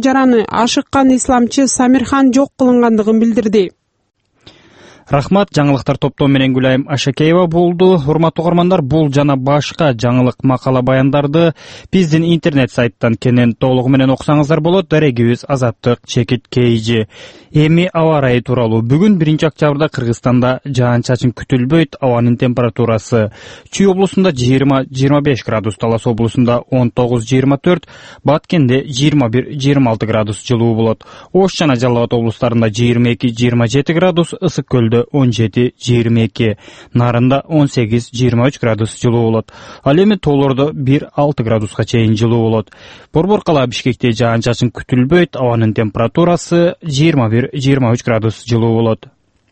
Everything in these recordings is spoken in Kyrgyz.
шажараны ашыккан исламчы Самирхан жок кылынгандыгын билдирди. Рахмат, жаңылыктар топтоо менен Гүлайым Ашакеева болду. Урматтуу угармандар, бул жана башка жаңылык макала баяндарды биздин интернет сайттан кенен толугу менен окусаңыздар болот. Дарегибиз Азаттык ЧК. Эми аба ырайы тууралуу. Бүгүн 1-октябрда Кыргызстанда жаан-чачын күтүлбөйт. Абанын температурасы Чүй облусунда 20-25 градус, Талас облусунда 19-24, Баткенде 21-26 градус жылуу болот. Ош жана Жалал Абад облустарында 22-27 градус, Ысык көлдө 17-22, Нарында 18-23 градус жылуу болот. Ал эми тоолордо 1-6 градуска чейин жылуу болот. Борбор кала Бишкекте жаан-чачын күтүлбөйт. Абанын температурасы 21-23 градус жылуу болот.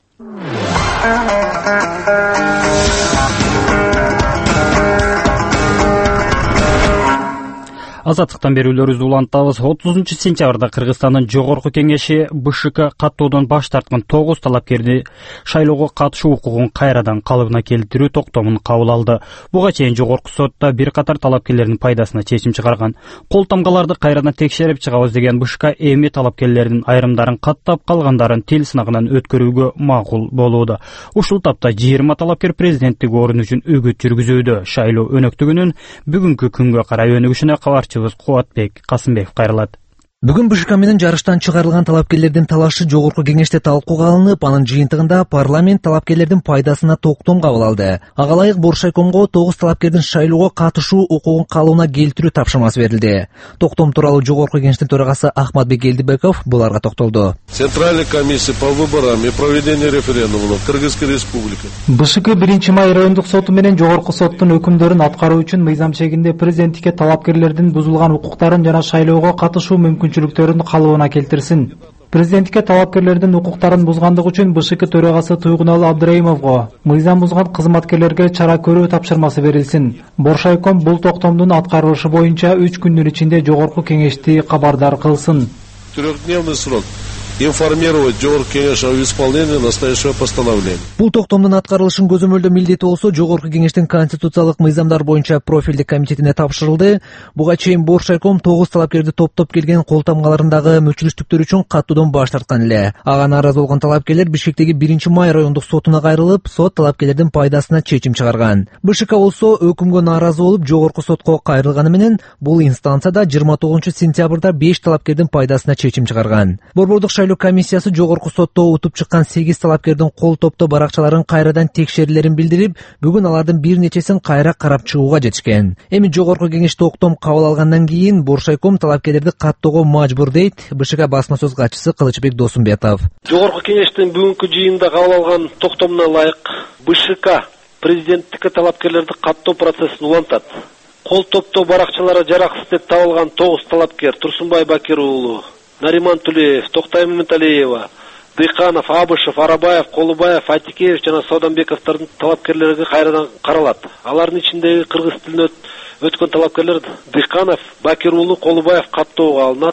Азаттыктан берүүлөрүбүздү улантабыз. 30-сентябрда Кыргызстандын жогорку кеңеши БШК каттоодон баш тарткан 9 талапкерди шайлоого катышуу укугун кайрадан калыбына келтирүү токтомун кабыл алды. Буга чейин жогорку сотто бир катар талапкерлердин пайдасына чечим чыгарган. Кол тамгаларды кайрадан текшерип чыгабыз деген БШК эми талапкерлердин айрымдарын каттап, калгандарын тил сынагынан өткөрүүгө макул болууда. Ушул тапта 20 талапкер президенттик орун үчүн үгүт жүргүзүүдө. Шайлоо өнөктүгүнүн бүгүнкү күнгө карай өнүгүшүнө Кубатбек Касымбеков кайрылат. Бүгүн БШК менен жарыштан чыгарылган талапкерлердин талашы жогорку кеңеште талкууга алынып, анын жыйынтыгында парламент талапкерлердин пайдасына токтом кабыл алды. Ага ылайык Боршайкомго 9 талапкердин шайлоого катышуу укугун калыбына келтирүү тапшырмасы берилди. Токтом тууралуу жогорку кеңештин төрагасы Ахматбек Элдибеков буларга токтолду. Центральная комиссия по выборам и проведению референдумов Кыргызской республики. БШК 1-май райондук соту менен жогорку соттун өкүмдөрүн аткаруу үчүн мыйзам чегинде президенттикке талапкерлердин бузулган укуктарын жана шайлоого катышуу мүмкүнчүлүктөрүн калыбына келтирсин. Президентке талапкерлердин укуктарын бузгандыгы үчүн БШК төрагасы Туйгуналы Абдыраимовго мыйзам бузган кызматкерлерге чара көрүү тапшырмасы берилсин. Боршайком бул токтомдун аткарылышы боюнча 3 күндүн ичинде жогорку кеңешти кабардар кылсын. 3-дневный срок информировать жогорку кеңеш о исполнении настоящего постановления. Бул токтомдун аткарылышын көзөмөлдөө милдети болсо жогорку кеңештин конституциялык мыйзамдар боюнча профилдик комитетине тапшырылды. Буга чейин Боршайком 9 талапкерди топтоп келген кол тамгаларындагы мүчүлүштүктөр үчүн каттоодон баш тарткан эле. Ага нааразы болгон талапкерлер Бишкектеги 1-май райондук сотуна кайрылып, сот талапкерлердин пайдасына чечим чыгарган. БШК болсо өкүмгө нааразы болуп жогорку сотко кайрылганы менен бул инстанцияда 29-сентябрда 5 талапкердин пайдасына чечим чыгарган. Борбордук комиссиясы жогорку сотто утуп чыккан 8 талапкердин кол топто баракчаларын кайрадан текшерилерин билдирип, бүгүн алардын бир нечесин кайра карап чыгууга жетишкен. Эми жогорку кеңеш токтом кабыл алгандан кийин Боршайком талапкерлерди каттоого мажбур дейт БШК басма сөз катчысы Кылычбек Досумбетов. Жогорку кеңештин бүгүнкү жыйынында кабыл алган токтомуна ылайык БШК президенттикке талапкерлерди каттоо процессин улантат. Кол топто баракчалары жараксыз деп табылган 9 талапкер Турсунбай Бакир уулу, Нариман Тулеев, Токтай Маматалиева, Дыйканов, Абышев, Арабаев, Колубаев, Атикеев жана Сооданбековдордун талапкерлерге кайрадан каралат. Алардын ичиндеги кыргыз тилине өткөн талапкерлер Дыйканов, Бакир уулу, Колубаев каттоого алынат.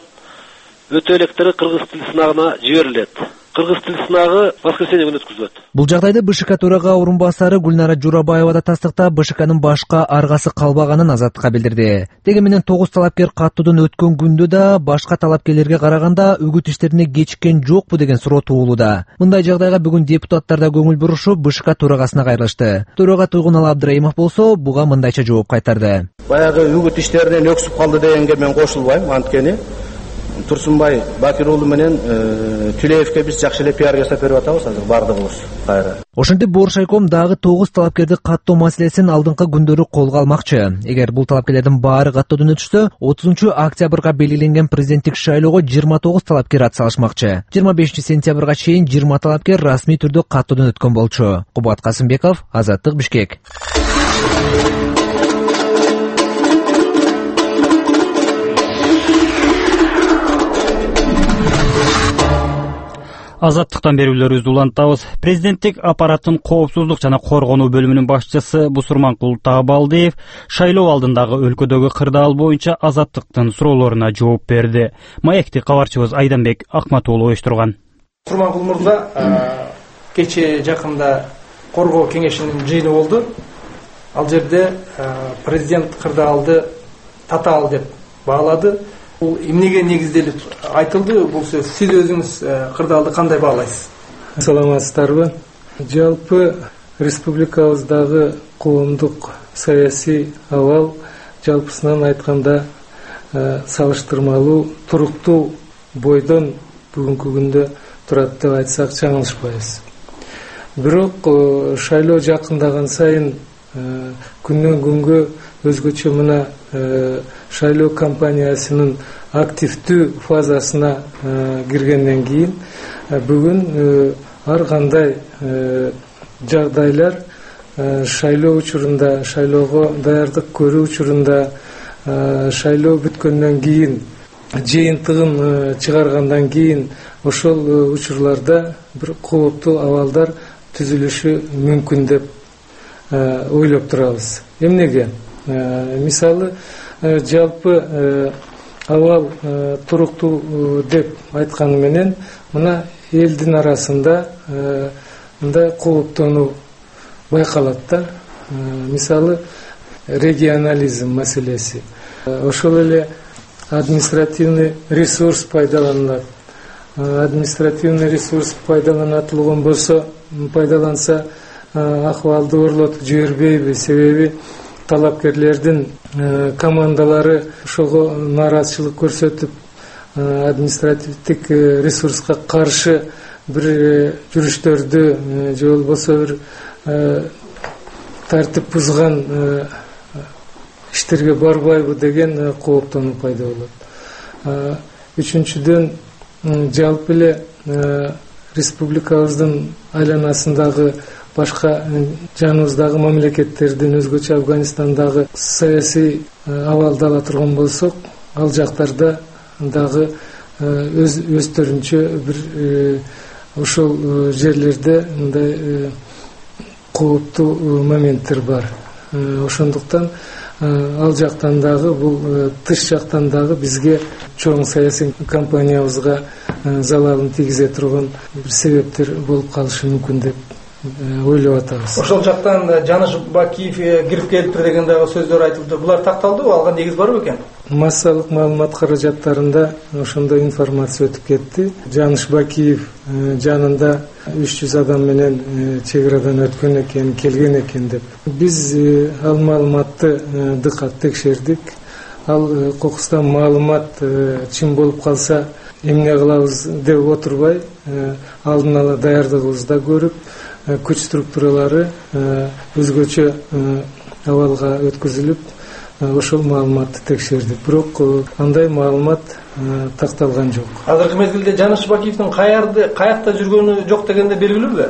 Өтө электери кыргыз тил сынагына жиберилет. Кыргыз тил сынагы воскресенье күнү өткөзүлөт. Бул жагдайда БШК төрага орунбасары Гүлнара Журабаева да тастыктап, БШКнын башка аргасы калбаганын Азаттыкка билдирди. Деги менен 9 талапкер каттоодон өткөн күндө да башка талапкерлерге караганда үгүт иштерине кечиккен жокпу деген суроо туулууда. Мындай жагдайга бүгүн депутаттар да көңүл бурушуп, БШК төрагасына кайрылышты. Төрага Туйгуналы Абдыраимов болсо, буга мындайча жооп кайтарды. Баягы үгүт иштеринен өксүп калды дегенге мен кошулбайм, анткени Турсунбай Бакир уулу менен Тулеевке биз жакшы эле пиар жасап берип атабыз азыр бардыгыбыз кайра. Ошентип Боршайком дагы 9 талапкерди каттоо маселесин алдыңкы күндөрү колго алмакчы. Эгер бул талапкерлердин баары каттоодон өтүшсө, 30-октябрга белгиленген президенттик шайлоого 29 талапкер атсалышмакчы. 25-сентябрга чейин 20 талапкер расмий түрдө каттоодон өткөн болчу. Кубат Касымбеков, Азаттык, Бишкек. Азаттыктан берүүлөрүбүздү улантабыз. Президенттик аппараттын коопсуздук жана коргонуу бөлүмүнүн башчысы Бусурманкул Таабалдиев шайлоо алдындагы өлкөдөгү кырдаал боюнча Азаттыктын суроолоруна жооп берди. Маекти кабарчыбыз Айданбек Акматуулу уюштурган. Бусурманкул мырза, кечээ жакында коргоо кеңешинин жыйыны болду. Ал жерде президент кырдаалды татаал деп баалады. Бул эмнеге негизделип айтылды бул сөз? Сиз өзүңүз кырдаалды кандай баалайсыз? Саламатсыздарбы? Жалпы республикабыздагы коомдук саясий абал жалпысынан айтканда салыштырмалуу туруктуу бойдон бүгүнкү күндө турат деп айтсак жаңылышпайбыз. Бирок шайлоо жакындаган сайын күндөн күнгө өзгөчө мына шайлоо кампаниясынын активдүү фазасына киргенден кийин бүгүн ар кандай жагдайлар шайлоо учурунда, шайлоого даярдык көрүү учурунда, шайлоо бүткөндөн кийин, жыйынтыгын чыгаргандан кийин ошол учурларда бир кооптуу абалдар түзүлүшү мүмкүн деп ойлоп турабыз. Эмнеге? Мисалы, жалпы абал туруктуу деп айтканы менен мына элдин арасында мындай кооптонуу байкалат да. Мисалы, регионализм маселеси. Ошол эле административный ресурс пайдаланылат. Административный ресурс пайдаланса акыбалды орлотуп жибербейби? Себеби талапкерлердин командалары ошого нааразычылык көрсөтүп, административдик ресурска каршы бир жүрүштөрдү же болбосо бир тартип бузган иштерге барбайбы деген кооптонуу пайда болот. Үчүнчүдөн, жалпы эле республикабыздын айланасындагы башка жаныбыздагы мамлекеттердин, өзгөчө Афганистандагы саясий абалды ала турган болсок, ал жактарда дагы өздөрүнчө бир ошол жерлерде мындай кооптуу моменттер бар. Ошондуктан ал жактан дагы, бул тыш жактан дагы бизге чоң саясий кампаниябызга залалын тийгизе турган бир себептер болуп калышы мүмкүн деп ойлоп атабыз. Ошол жактан Жаныш Бакиев кирип келиптир деген дагы сөздөр айтылды. Булар такталдыбы? Алга негиз барбы экен? Массалык маалымат каражаттарында ошондой информация өтүп кетти. Жаныш Бакиев жанында 300 адам менен чек арадан өткөн экен, келген экен деп. Биз ал маалыматты дыкат текшердик. Ал кокустан маалымат чын болуп калса эмне кылабыз деп отурбай, алдын ала даярдыгыбызда көрүп, күч структуралары өзгөчө абалга өткөзүлүп, ошол маалыматты текшердик. Бирок андай маалымат такталган жок. Азыркы мезгилде Жаныш Бакиевдин каякта жүргөнү жок дегенде белгилүүбү?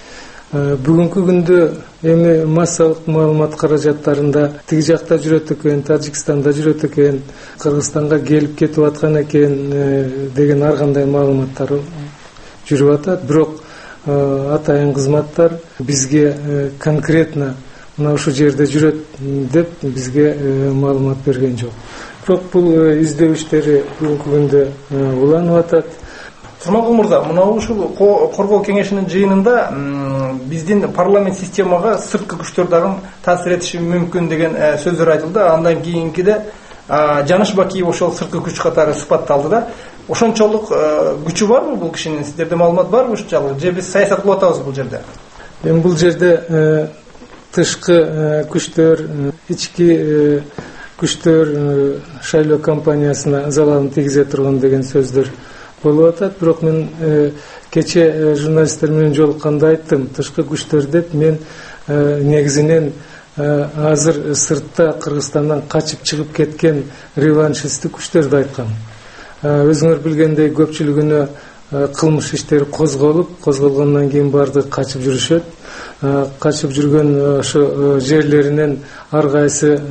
Бүгүнкү күндө эми массалык маалымат каражаттарында тиги жакта жүрөт экен, Тажикстанда жүрөт экен, Кыргызстанга келип кетип аткан экен деген ар кандай маалыматтар жүрүп атат. Бирок атайын кызматтар бизге конкретно мына ушул жерде жүрөт деп бизге маалымат берген жок. Бирок бул издөө иштери бүгүнкү күндө уланып атат. Турмангул мырза, мына ушул коргоо кеңешинин жыйынында биздин парламент системага сырткы күчтөр дагы таасир этиши мүмкүн деген сөздөр айтылды. Андан кийинкиде Жаныш Бакиев ошол сырткы күч катары сыпатталды да. Ошончолук күчү барбы бул кишинин? Сиздерде маалымат барбы ушунчалык? Же биз саясат кылып атабыз бул жерде? Эми бул жерде тышкы күчтөр, ички күчтөр шайлоо кампаниясына залалын тийгизе турган деген сөздөр болуп атат. Бирок мен кече журналисттер менен жолукканда айттым, тышкы күчтөр деп мен негизинен азыр сыртта Кыргызстандан качып чыгып кеткен реваншисттик күчтөрдү айткам. Өзүңөр билгендей көпчүлүгүнө кылмыш иштери козголгондон кийин баардыгы качып жүрүшөт. Качып жүргөн ошо жерлеринен ар кайсы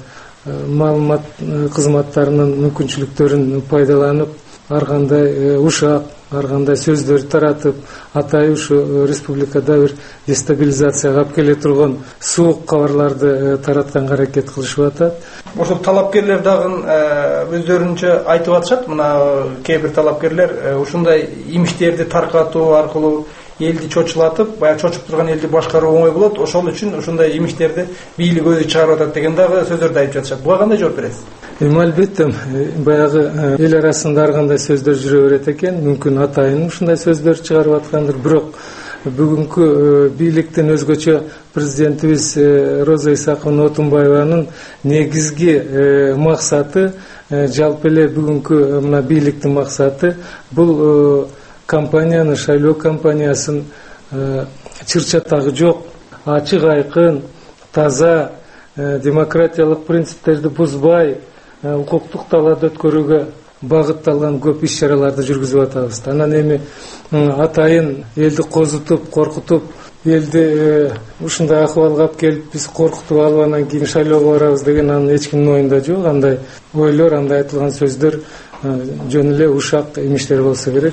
маалымат кызматтарынын мүмкүнчүлүктөрүн пайдаланып, ар кандай ушак, ар кандай сөздөрдү таратып, атайын ушу республикада бир дестабилизацияга алып келе турган суук кабарларды таратканга аракет кылышып атат. Ошол талапкерлер дагы өздөрүнчө айтып атышат. Мына кээ бир талапкерлер ушундай имиштерди таркатуу аркылуу элди чочулатып, баягы чочуп турган элди башкаруу оңой болот. Ошол үчүн ушундай имиштерди бийлик өзү чыгарып атат деген дагы сөздөрдү айтып жатышат. Буга кандай жооп бересиз? Албетте, баягы эл арасында ар кандай сөздөр жүрө берет экен. Мүмкүн атайын ушундай сөздөр чыгарып аткандыр, бирок бүгүнкү бийликтин өзгөчө президентибиз Роза Исаковна Отунбаеванын негизги максаты, жалпы эле бүгүнкү мына бийликтин максаты бул компанияны, шайлоо компаниясын чыр-чатагы жок, ачык айкын, таза, демократиялык принциптерди бузбай, укуктук талаада өткөрүүгө багытталган көп иш-чараларды жүргүзүп атабыз. Анан эми атайын элди козутуп, коркутуп, элди ушундай акыбалга алып келип биз коркутуп алып анан кийин шайлоого барабыз деген анын эч кимдин оюнда жок. Андай ойлор, андай айтылган сөздөр жөн эле ушак имиштер болсо керек.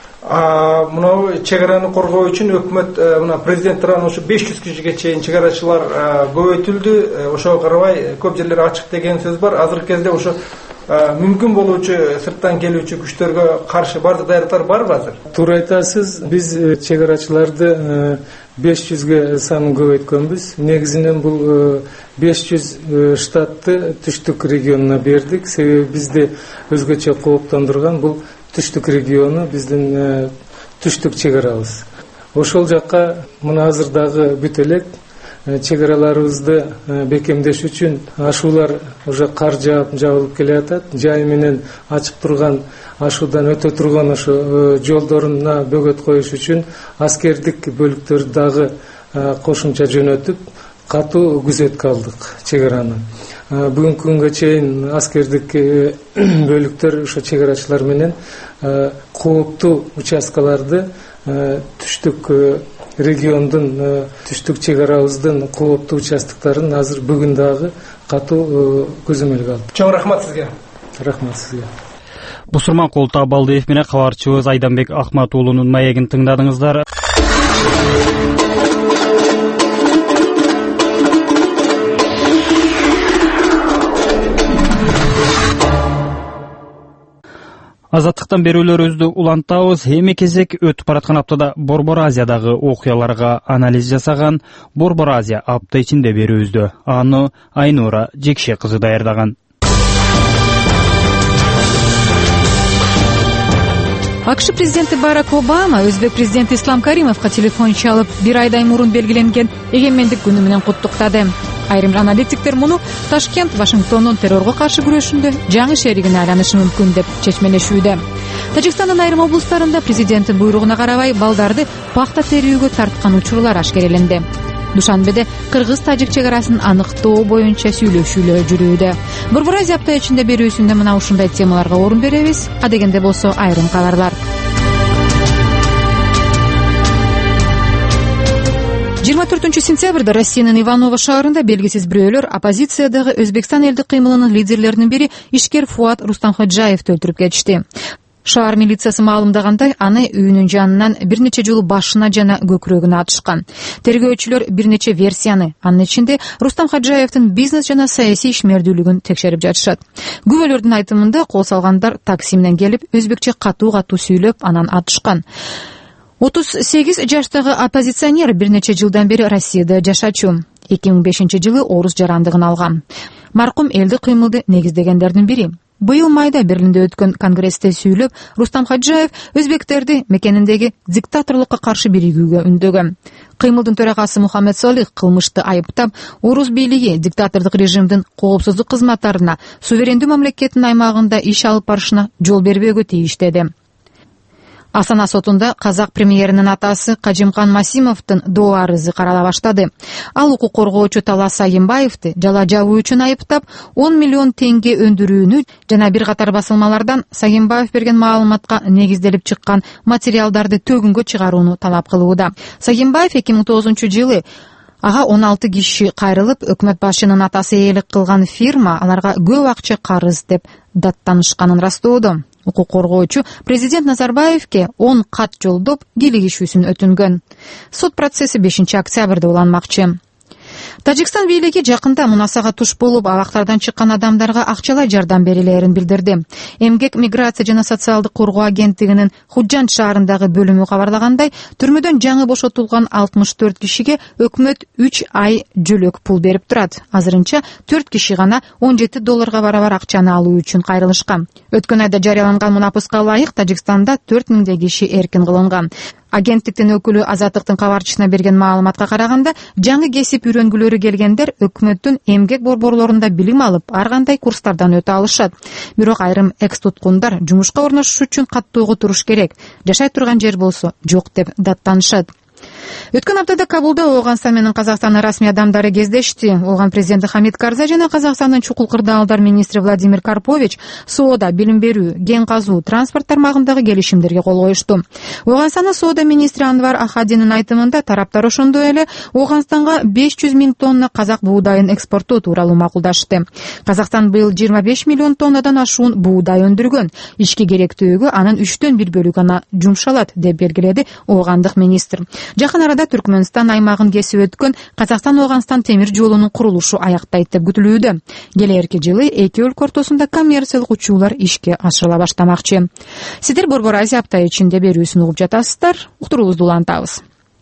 Мына чек араны коргоо үчүн өкмөт мына президент тарабынан ушу 500 кишиге чейин чек арачылар көбөйтүлдү. Ошого карабай көп жерлер ачык деген сөз бар. Азыркы кезде ошо мүмкүн болуучу сырттан келүүчү күчтөргө каршы бардык даярдыктар барбы азыр? Туура айтасыз. Биз чек арачыларды 500ге санын көбөйткөнбүз. Негизинен бул 500 штатты түштүк регионуна бердик. Себеби бизди өзгөчө кооптондурган бул түштүк региону, биздин түштүк чек арабыз. Ошол жакка мына азыр дагы бүт элек чек араларыбызды бекемдеш үчүн ашуулар уже кар жабылып келе атат. Жай менен ачык турган ашуудан өтө турган ошо жолдоруна бөгөт коюш үчүн аскердик бөлүктөрдү дагы кошумча жөнөтүп, катуу күзөткө алдык чек араны. Бүгүнкү күнгө чейин аскердик бөлүктөр ошо чек арачылар менен кооптуу участкаларды түштүк региондун, түштүк чек арабыздын кооптуу участоктарын азыр бүгүн дагы катуу көзөмөлгө алды. Чоң рахмат сизге. Рахмат сизге. Бусурманкул Табалдиев менен кабарчыбыз Айданбек Акматуулунун маегин тыңдадыңыздар. Азаттыктан берүүлөрүбүздү улантабыз. Эми кезек өтүп бараткан аптада Борбор Азиядагы окуяларга анализ жасаган Борбор Азия апта ичинде берүүбүздү аны Айнура Жекше кызы даярдаган. АКШ президенти Барак Обама өзбек президенти Ислам Каримовго телефон чалып, бир айдай мурун белгиленген эгемендик күнү менен куттуктады. Айрым аналитиктер муну Ташкент Вашингтондун террорго каршы күрөшүндө жаңы шеригине айланышы мүмкүн деп чечмелешүүдө. Тажикстандын айрым облустарында президенттин буйругуна карабай балдарды пахта терүүгө тарткан учурлар ашкереленди. Душанбеде кыргыз-тажик чек арасын аныктоо боюнча сүйлөшүүлөр жүрүүдө. Борбор Азия апта ичинде берүүсүндө мына ушундай темаларга орун беребиз. Адегенде болсо айрым кабарлар. 24 сентябрда Россиянын Иваново шаарында белгисиз бирөөлөр оппозициядагы Өзбекстан элдик кыймылынын лидерлеринин бири ишкер Фуат Рустамходжаевди өлтүрүп кетишти. Шаар милициясы маалымдагандай, аны үйүнүн жанынан бир нече жолу башына жана көкүрөгүнө атышкан. Тергөөчүлөр бир нече версияны, анын ичинде Рустамходжаевдин бизнес жана саясий ишмердүүлүгүн текшерип жатышат. Күбөлөрдүн айтымында кол салгандар такси менен келип, өзбекче катуу сүйлөп, анан атышкан. 38 жаштагы оппозиционер бир нече жылдан бери Россияда жашачу. 2005 жылы орус жарандыгын алган. Маркум элдик кыймылды негиздегендердин бири. Быйыл майда Берлинде өткөн конгрессте сүйлөп, Рустамходжаев өзбектерди мекениндеги диктаторлукка каршы биригүүгө үндөгөн. Кыймылдын төрагасы Мухаммед Солих кылмышты айыптап, орус бийлиги диктатордук режимдин коопсуздук кызматтарына суверендүү мамлекеттин аймагында иш алып барышына жол бербөөгө тийиштеди. Астана сотунда казак премьеринин атасы Кажимкан Масимовдун доо арызы карала баштады. Ал укук коргоочу Талас Сагимбаевди жала жабуу үчүн айыптап, 10 миллион теңге өндүрүүнү жана бир катар басылмалардан Сагимбаев берген маалыматка негизделип чыккан материалдарды төгүнгө чыгарууну талап кылууда. Сагимбаев 2009 жылы ага 16 киши кайрылып, өкмөт башчынын атасы ээлик кылган фирма аларга көп акча карыз деп даттанышканын растоодо. Укук коргоочу президент Назарбаевке 10 кат жолдоп кийлигишүүсүн өтүнгөн. Сот процесси 5 октябрда уланмакчы. Тажикстан бийлиги жакында мунасага туш болуп абактардан чыккан адамдарга акчалай жардам берилерин билдирди. Эмгек, миграция жана социалдык коргоо агенттигинин Худжанд шаарындагы бөлүмү кабарлагандай, түрмөдөн жаңы бошотулган 64 кишиге өкмөт 3 ай жөлөк пул берип турат. Азырынча 4 киши гана $17 барабар акчаны алуу үчүн кайрылышкан. Өткөн айда жарыяланган мунапыска ылайык Тажикстанда 4000 киши эркин кылынган. Агенттиктин өкүлү Азаттыктын кабарчысына берген маалыматка караганда, жаңы кесип үйрөнгүлөрү келгендер өкмөттүн эмгек борборлорунда билим алып, ар кандай курстардан өтө алышат. Бирок айрым экс-туткундар жумушка орношуш үчүн каттоого туруш керек. Жашай турган жер болсо жок деп даттанышат. Өткөн аптада Кабулда Ооганстан менен Казакстандын расмий адамдары кездешти. Ооган президенти Хамид Карзай жана Казакстандын чукул кырдаалдар министри Владимир Карпович соода, билим берүү, кен казуу, транспорт тармагындагы келишимдерге кол коюшту. Ооганстандын соода министри Анвар Ахадинин айтымында тараптар ошондой эле Ооганстанга 500 000 тонна казак буудайын экспорттоо тууралуу макулдашты. Казакстан быйыл 25 миллион тоннадан ашуун буудай өндүргөн. Ички керектөөгө анын 3/4 бөлүгү гана жумшалат деп белгиледи оогандык министр. Жакын арада Түркмөнстан аймагын кесип өткөн Казакстан-Ооганстан темир жолунун курулушу аяктайт деп күтүлүүдө. Келерки жылы эки өлкө ортосунда коммерциялык учуулар ишке ашырыла баштамакчы. Сиздер Борбор Азия апта ичинде берүүсүн угуп жатасыздар. Уктуруубузду улантабыз.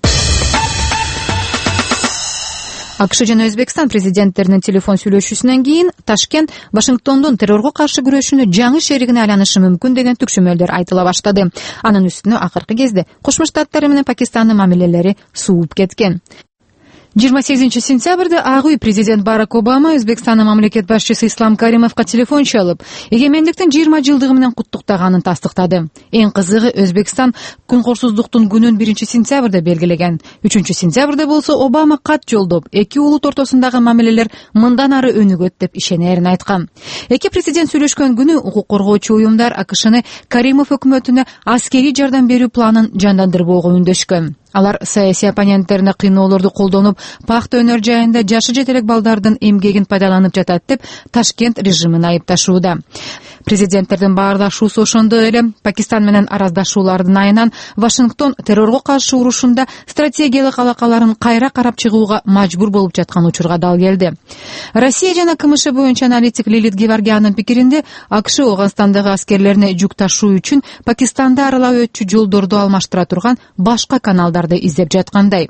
АКШ жана Өзбекстан президенттеринин телефон сүйлөшүүсүнөн кийин Ташкент Вашингтондун террорго каршы күрөшүүнү жаңы шеригине айланышы мүмкүн деген түкчөмөлдөр айтыла баштады. Анын үстүнө акыркы кезде Кошмо Штаттар менен Пакистандын мамилелери сууп кеткен. 28 сентябрда Ак үй президент Барак Обама Өзбекстандын мамлекет башчысы Ислам Каримовго телефон чалып, эгемендиктин 20 жылдыгы менен куттуктаганын тастыктады. Эң кызыгы, Өзбекстан күнкорсуздуктун күнүн 1 сентябрда белгилеген. 3 сентябрда болсо Обама кат жолдоп, эки улут ортосундагы мамилелер мындан ары өнүгөт деп ишенерин айткан. Эки президент сүйлөшкөн күнү укук коргоочу уюмдар АКШны Каримов өкмөтүнө аскерий жардам берүү планын жандандырбоого үндөшкөн. Алар саясий оппоненттерине кыйноолорду колдонуп, пахта өнөр жайында жашы жетелек балдардын эмгегин пайдаланып жатат деп Ташкент режимин айыпташууда. Президенттердин баардашуусу ошондой эле Пакистан менен араздашуулардын айынан Вашингтон террорго каршы урушунда стратегиялык алакаларын кайра карап чыгууга мажбур болуп жаткан учурга дал келди. Россия жана КМШ боюнча аналитик Лилит Геворгиянын пикиринде, АКШ Ооганстандагы аскерлерине жүк ташуу үчүн Пакистанды аралап өтчү жолдорду алмаштыра турган башка каналдарды издеп жаткандай.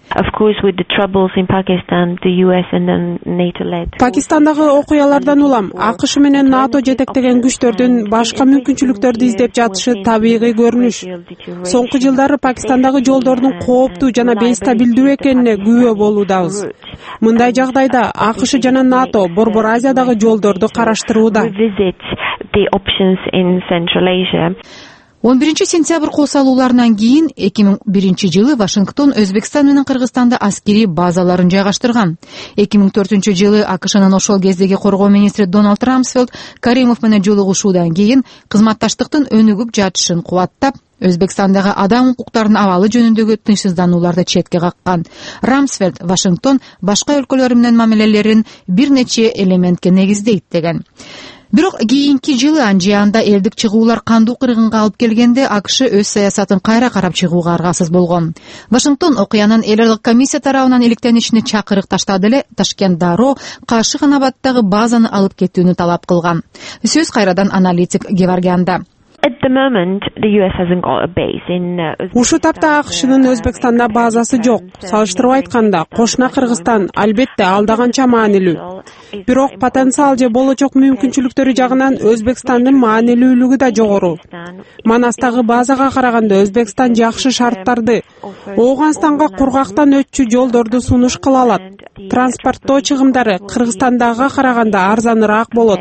Пакистандагы окуялардан улам АКШ менен НАТО жетектеген күчтөрдүн башка мүмкүнчүлүктөрдү издеп жатышы табигый көрүнүш. Соңку жылдары Пакистандагы жолдордун кооптуу жана бейстабилдүү экенине күбө болуудабыз. Мындай жагдайда АКШ жана НАТО Борбор Азиядагы жолдорду караштырууда. 11 сентябрь кол салууларынан кийин 2001 жылы Вашингтон Өзбекстан менен Кыргызстанда аскерий базаларын жайгаштырган. 2004 жылы АКШнын ошол кездеги коргоо министри Дональд Рамсфелд Каримов менен жолугушуудан кийин кызматташтыктын өнүгүп жатышын кубаттап, Өзбекстандагы адам укуктарынын абалы жөнүндөгү тынчсызданууларды четке каккан. Рамсфелд Вашингтон башка өлкөлөр менен мамилелерин бир нече элементке негиздейт деген. Бирок кийинки жылы анжаанда элдик чыгуулар кандуу кыргынга алып келгенде АКШ өз саясатын кайра карап чыгууга аргасыз болгон. Вашингтон окуянын эл аралык комиссия тарабынан иликтенишине чакырык таштады эле Ташкент дароо Каши Ханабаддагы базаны алып кетүүнү талап кылган. Сөз кайрадан аналитик Геворгиянда. Ушул тапта АКШнын Өзбекстанда базасы жок. Салыштырып айтканда, кошуна Кыргызстан албетте алдаганча маанилүү. Бирок потенциал же болочок мүмкүнчүлүктөрү жагынан Өзбекстандын маанилүүлүгү да жогору. Манастагы базага караганда Өзбекстан жакшы шарттарды, Ооганстанга кургактан өтчү жолдорду сунуш кыла алат. Транспорттоо чыгымдары Кыргызстандагыга караганда арзаныраак болот.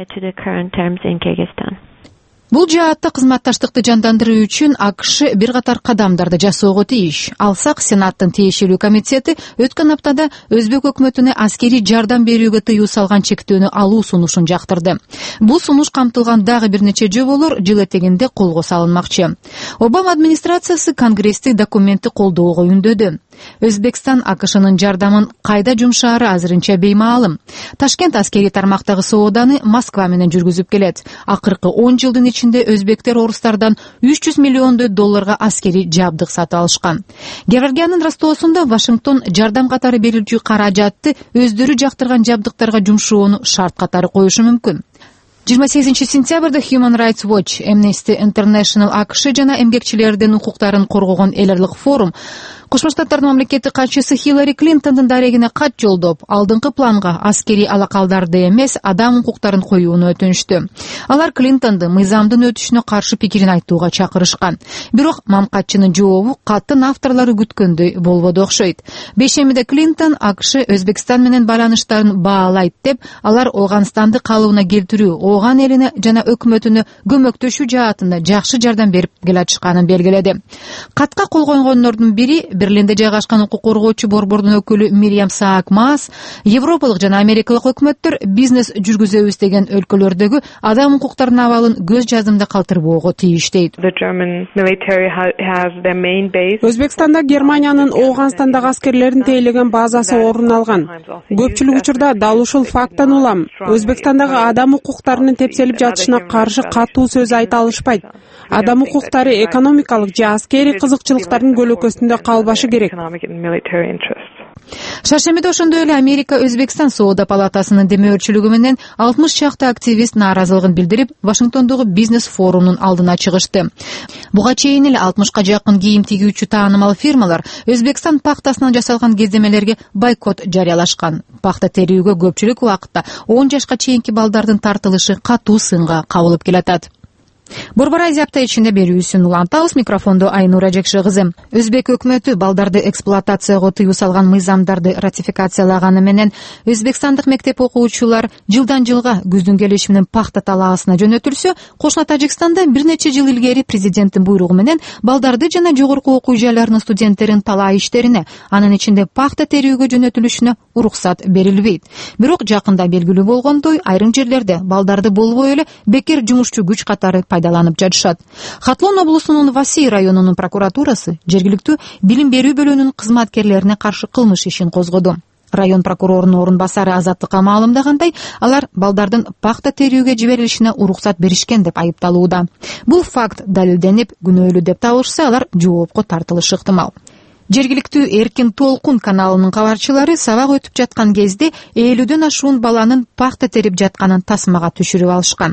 Бул жаатта кызматташтыкты жандандыруу үчүн АКШ бир катар кадамдарды жасоого тийиш. Алсак, Сенаттын тиешелүү комитети өткөн аптада Өзбек өкмөтүнө аскерий жардам берүүгө тыюу салган чектөөнү алуу сунушун жактырды. Бул сунуш камтылган дагы бир нече жоболор жыл этегинде колго салынмакчы. Обама администрациясы Конгресстик документти колдоого үндөдү. Өзбекстан АКШнын жардамын кайда жумшаары азырынча беймаалым. Ташкент аскери тармактагы сооданы Москва менен жүргүзүп келет. Акыркы 10 жылдын ичинде өзбектер орустардан $300 миллион аскери жабдык сатып алышкан. Георгиянын растоосунда Вашингтон жардам катары берилчү каражатты өздөрү жактырган жабдыктарга жумшоону шарт катары коюшу мүмкүн. 28 сентябрда Human Rights Watch, Amnesty International АКШ жана эмгекчилердин укуктарын коргогон эл аралык форум Кошмо Штаттардын мамлекеттик катчысы Хиллари Клинтондун дарегине кат жолдоп, алдыңкы планга аскери алакалдарды эмес, адам укуктарын коюуну өтүнүштү. Алар Клинтонду мыйзамдын өтүшүнө каршы пикирин айтууга чакырышкан. Бирок мамкатчынын жообу каттын авторлору күткөндөй болбоду окшойт. Бейшембиде Клинтон АКШ Өзбекстан менен байланыштарын баалайт деп, алар Афганстанды калыбына келтирүү, Афган элине жана өкмөтүнө көмөктөшүү жаатында жакшы жардам берип келатышканын белгиледи. Катка кол койгондордун бири Берлинде жайгашкан укук коргоочу борбордун өкүлү Мириам Саак-Маас, Европалык жана Америкалык өкмөттөр бизнес жүргүзөбүз деген өлкөлөрдөгү адам укуктарынын абалын көз жазымда калтырбоого тийиш дейт. Өзбекстанда Германиянын Афганстандагы аскерлерин тейлеген базасы орун алган. Көпчүлүк учурда дал ушул факттан улам Өзбекстандагы адам укуктарынын тепселип жатышына каршы катуу сөз айта алышпайт. Адам укуктары экономикалык же аскери кызыкчылыктардын көлөкөсүндө калбашы керек. Шаршембиде ошондой эле Америка Өзбекстан соода палатасынын демөөрчүлүгү менен 60 чакты активист нааразылыгын билдирип, Вашингтондогу бизнес форумунун алдына чыгышты. Буга чейин эле 60ка жакын кийим тигүүчү таанымал фирмалар Өзбекстан пахтасынан жасалган кездемелерге бойкот жарыялашкан. Пахта терүүгө көпчүлүк убакытта 10 жашка чейинки балдардын тартылышы катуу сынга кабылып келатат. Борбор Азия апта ичинде берүүсүн улантабыз. Микрофондо Айнура Жекши кызы. Өзбек өкмөтү балдарды эксплуатацияга тыюу салган мыйзамдарды ратификациялаганы менен өзбекстандык мектеп окуучулар жылдан жылга күздүн келиши менен пахта талаасына жөнөтүлсө, кошмо Тажикстанда бир нече жыл илгери президенттин буйругу менен балдарды жана жогорку окуу жайларынын студенттерин талаа иштерине, анын ичинде пахта терүүгө жөнөтүлүшүнө уруксат берилбейт. Бирок жакында белгилүү болгондой, айрым жерлерде балдарды болбой эле бекер жумушчу күч катары пайдаланып жатышат. Хатлон облусунун Васий районунун прокуратурасы жергиликтүү билим берүү бөлүмүнүн кызматкерлерине каршы кылмыш ишин козгоду. Район прокурорунун орун басары Азаттыкка маалымдагандай, алар балдардын пахта терүүгө жиберилишине уруксат беришкен деп айыпталууда. Бул факт далилденип, күнөөлүү деп табылышса, алар жоопко тартылышы ыктымал. Жергиликтүү Эркин Толкун каналынын кабарчылары сабак өтүп жаткан кезде 50дөн ашуун баланын пахта терип жатканын тасмага түшүрүп алышкан.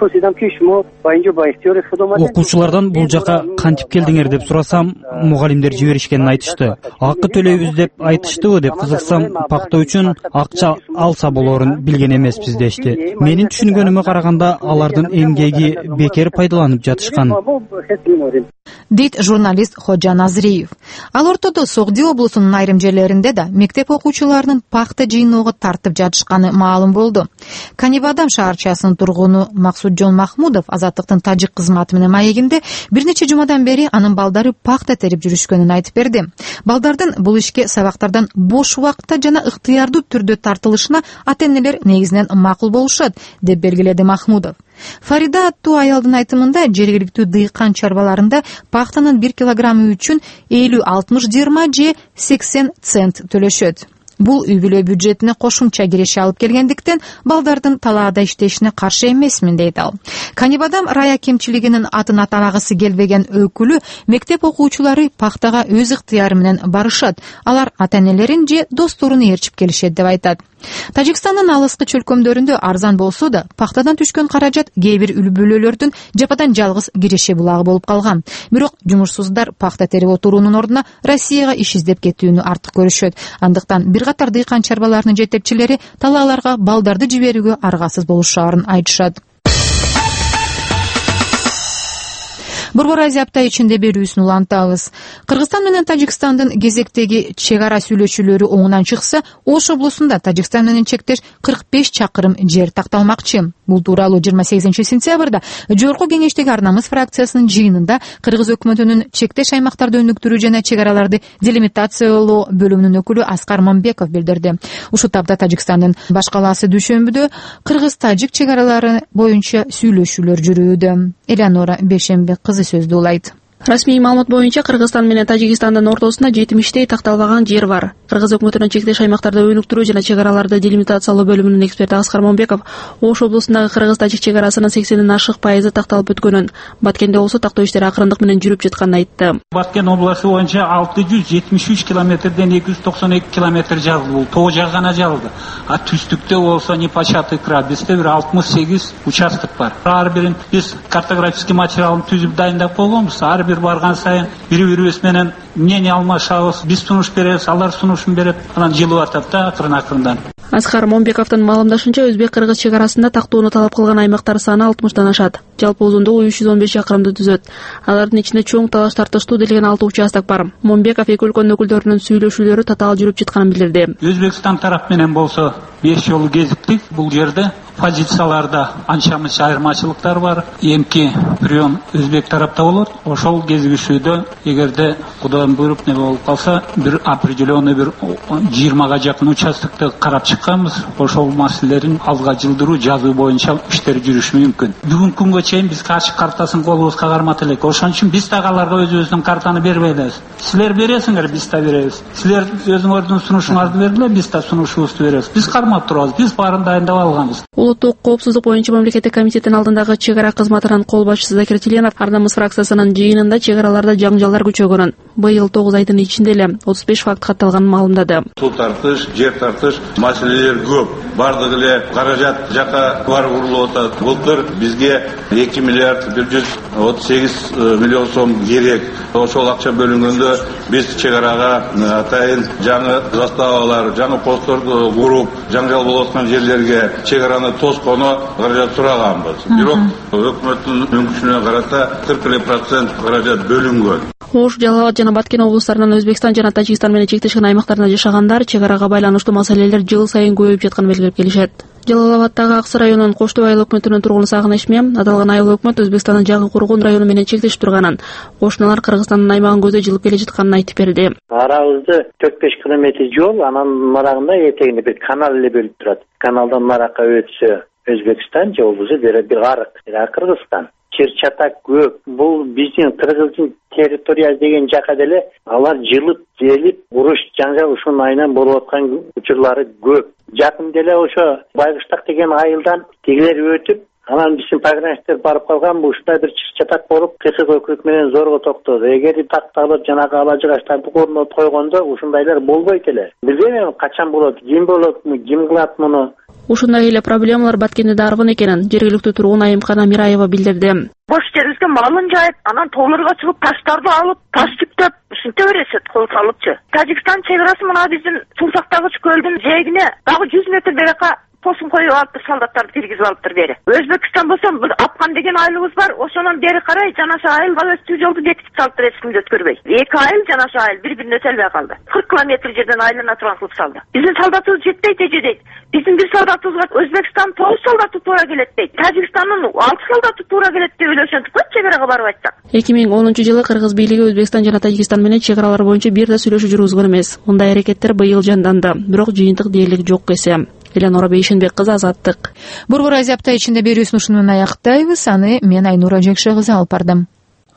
Окуучулардан бул жака кантип келдиңер деп сурасам, мугалимдер жиберишкенин айтышты. Акы төлөйбүз деп айтыштыбы деп кызыксам, пахта үчүн акча алса болорун билген эмеспиз дешти. Менин түшүнгөнүмө караганда, алардын эмгеги бекер пайдаланып жатышкан, дейт журналист Ходжа Назриев. Ал ортодо Согди облусунун айрым жерлеринде да мектеп окуучуларынын пахта жыйноого тартып жатышканы маалым болду. Канибадам шаарчасынын тургуну Максуджон Махмудов Азаттыктын тажик кызматы менен маегинде бир нече жумадан бери анын балдары пахта терип жүрүшкөнүн айтып берди. Балдардын бул ишке сабактардан бош убакытта жана ыктыярдуу түрдө тартылышына ата-энелер негизинен макул болушат, деп белгиледи Махмудов. Фарида аттуу аялдын айтымында жергиликтүү дыйкан чарбаларында пахтанын 1 килограммы үчүн 50-60-20 же 80 цент төлөшөт. Бул үй бүлө бюджетине кошумча киреше алып келгендиктен балдардын талаада иштешине каршы эмесмин, дейт ал. Канибадам рая кемчилигинин атын атабагысы келбеген өкүлү мектеп окуучулары пахтага өз ыктыяры менен барышат. Алар ата-энелерин же досторун ээрчип келишет деп айтат. Тажикстандын алыскы чөлкөмдөрүндө арзан болсо да, пахтадан түшкөн каражат кээ бир үй бүлөлөрдүн жападан жалгыз киреше булагы болуп калган. Бирок жумушсуздар пахта терип отуруунун ордуна Россияга иш издеп кетүүнү артык көрүшөт. Андыктан бир катар дыйкан чарбаларынын жетекчилери талааларга балдарды жиберүүгө аргасыз болушаарын айтышат. Борбор Азия апта ичинде берүүсүн улантабыз. Кыргызстан менен Тажикстандын кезектеги чек ара сүйлөшүүлөрү оңунан чыкса, Ош облусунда Тажикстан менен чектеш 45 чакырым жер такталмакчы. Бул тууралуу 28 сентябрда Жогорку кеңештеги арнамыз фракциясынын жыйынында Кыргыз өкмөтүнүн чектеш аймактарды өнүктүрүү жана чек араларды делимитациялоо бөлүмүнүн өкүлү Аскар Мамбеков билдирди. Ушул тапта Тажикстандын баш калаасы Дүйшөмбүдө Кыргыз-Тажик чек аралары боюнча сүйлөшүүлөр жүрүүдө. Элеонора Бешембек кызы сөздү улайт. Расмий маалымат боюнча Кыргызстан менен Тажикстандын ортосунда 70 такталбаган жер бар. Кыргыз өкмөтүнүн чектеш аймактарды өнүктүрүү жана чек араларды делимитациялоо бөлүмүнүн эксперти Аскар Момбеков Ош облусундагы Кыргыз-Тажик чек арасынын 80 ашык пайызы такталып өткөнүн, Баткенде болсо тактоо иштери акырындык менен жүрүп жатканын айтты. Баткен областы боюнча 673 километрден 292 километр жазылды. Бул тоо жак гана жазылды. А түстүктө болсо непочатый край, бизде бир 68 участок бар. Ар бирин биз картографический материалын түзүп дайындап койгонбуз. Ар бир барган сайын бири-бирибиз менен мнение алмашабыз, биз сунуш беребиз, алар сунушун берет, анан жылып атат да акырын-акырындан. Аскар Момбековдун маалымдашынча, өзбек-кыргыз чек арасында тактоону талап кылган аймактар саны 60дан ашат. Жалпы узундугу 315 чакырымды түзөт. Алардын ичинде чоң талаш тартыштуу делген 6 участок бар. Момбеков эки өлкөнүн өкүлдөрүнүн сүйлөшүүлөрү татаал жүрүп жатканын билдирди. Өзбекстан тарап менен болсо 5 жолу кезиктик. Бул жерде позицияларда анча-мынча айырмачылыктар бар. Эмки прием өзбек тарапта болот. Ошол кезигишүүдө эгерде Кудайдын буйруп не болуп калса, бир определенный бир 20га жакын участокты карап чыкканбыз. Ошол маселелерин алга жылдыруу жазуу боюнча иштер жүрүшү мүмкүн. Бүгүнкү күнгө чейин биз ашык картасын колубузга кармата элек. Ошон үчүн биз дагы аларга өзүбүздүн картаны бербей элебиз. Силер бересиңер, биз да беребиз. Силер өзүңөрдүн сунушуңарды бергиле, биз да сунушубузду беребиз. Биз кармап турабыз, биз баарын дайындап алганбыз. Улуттук коопсуздук боюнча мамлекеттик комитеттин алдындагы чек ара кызматынын кол башчысы Закир Тиленов Ардамыз фракциясынын жыйынында чек араларда жаңжалдар көчөгөнүн, быйыл 9 айдын ичинде эле 35 факт катталганын маалымдады. Суу тартыш, жер тартыш маселелер көп. Бардыгы эле каражат жака бар урулуп атат. Былтыр бизге 2 миллиард 138 миллион сом керек. Ошол акча бөлүнгөндө биз чек арага атайын жаңы заставалар, жаңы постторду куруп, жаңжал болуп аткан жерлерге чек араны тоскону каражат сураганбыз. Бирок өкмөттүн мүмкүнчүлүгүнө карата 40% каражат бөлүнгөн. Ош, Жалал абад жана Баткен облустарынан Өзбекстан жана Тажикстан менен чектешкен аймактарда жашагандар чек арага байланыштуу маселелер жыл сайын көбөйүп жатканын белгилеп келишет. Жалал абаддагы Аксы районунун Коштоо айыл өкмөтүнүн тургуну Сагын Эшме аталган айыл өкмөт Өзбекстандын Жагы Кургун району менен чектешип турганын, кошуналар Кыргызстандын аймагын көздөй жылып келе жатканын айтып берди. Арабызды 4-5 километр жол, анан нарагында этегинде бир канал эле бөлүп турат. Каналдан наракка өтсө Өзбекстан, же болбосо бир арык, Кыргызстан. Чыр-чатак көп. Бул биздин Кыргыздын территориясы деген жака деле алар жылып, желип, уруш, жаңжал ушунун айынан болуп аткан учурлары көп. Жакын деле ошо Байгыштак деген айылдан тигилер өтүп, анан биздин пограничниктер барып калган, ушундай бир чыр-чатак болуп, кысык өкүт менен зорго токтоду. Эгер такталып, жанагы алажыгаштарды орнотуп койгондо ушундайлар болбойт эле. Билбейм качан болот, ким кылат муну. Ушундай эле проблемалар Баткенде да аргын экенин жергиликтүү тургун Айымкана Мираева билдирди. Бош жерибизге малын жайып, анан тоолорго чыгып таштарды алып, таш типтеп, ушинте беришет, кол салыпчы. Тажикстан чек арасы мына биздин Султактагы көлдүн жээгине дагы 100 метр берека посын коюп алып, солдаттарды киргизип алыптыр бери. Өзбекстан болсо Апкан деген айылыбыз бар, ошонун бери карай жанаша айылга өтүү жолду бекитип салыптыр, эч кимди өткөрбөй. 2 айыл жанаша айыл бири-бирине өтөлбөй калды. 40 километр жерден айылына турган кылып салды. Биздин солдатыбыз жетпейт дейт. Биздин бир солдатыбызга Өзбекстан 9 солдаты туура келет дейт. Тажикстандын 6 солдаты туура келет деп ойлошонтуп койт, чек арага барып айтсак. 2010-жылы Кыргыз бийлиги Өзбекстан жана Тажикстан менен чек аралар боюнча бир да сүйлөшүү жүргүзгөн эмес. Мындай аракеттер быйыл жанданды, бирок жыйынтык дээрлик жок эсе. Эленора Бейшенбек кызы, Азаттык. Борбор Азия апта ичинде берүүсүн ушунун аяктайбыз. Аны мен Айнура Жекше кызы алып бардым.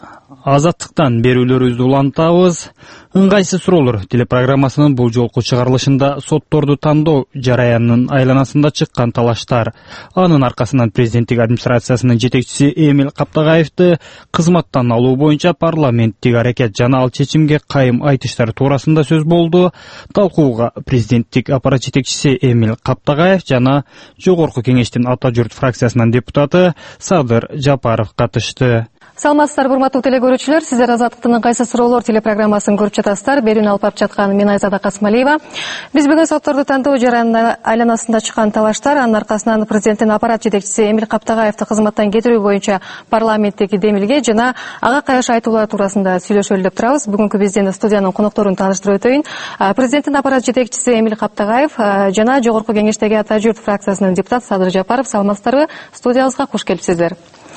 Азаттыктан берүүлөрүбүздү улантабыз. Ыңгайсыз суроолор телепрограммасынын бул жолку чыгарылышында сотторду тандоо жараянынын айланасында чыккан талаштар, анын аркасынан президенттик администрациясынын жетекчиси Эмил Каптагаевди кызматтан алуу боюнча парламенттик аракет жана ал чечимге кайым айтыштар туурасында сөз болду. Талкууга президенттик аппарат жетекчиси Эмил Каптагаев жана Жогорку кеңештин Ата журт фракциясынын депутаты Садыр Жапаров катышты. Саламатсыздар, урматтуу телекөрүүчүлөр. Сиздер Азаттыктын ыңгайсыз суроолор телепрограммасын көрүп жатасыздар. Берүүнү алып барып жаткан мен Айзада Касмалиева. Биз бүгүн сотторду тандоо жараянын айланасында чыккан талаштар, анын аркасынан президенттин аппарат жетекчиси Эмил Каптагаевди кызматтан кетирүү боюнча парламенттик демилге жана ага кайшы айтуулар туурасында сүйлөшөлү деп турабыз. Бүгүнкү биздин студиянын конокторун тааныштырып өтөйүн. Президенттин аппарат жетекчиси Эмил Каптагаев жана Жогорку кеңештеги Ата журт фракциясынын депутаты Садыр Жапаров. Саламатсыздарбы? Студиябызга кош келипсиздер.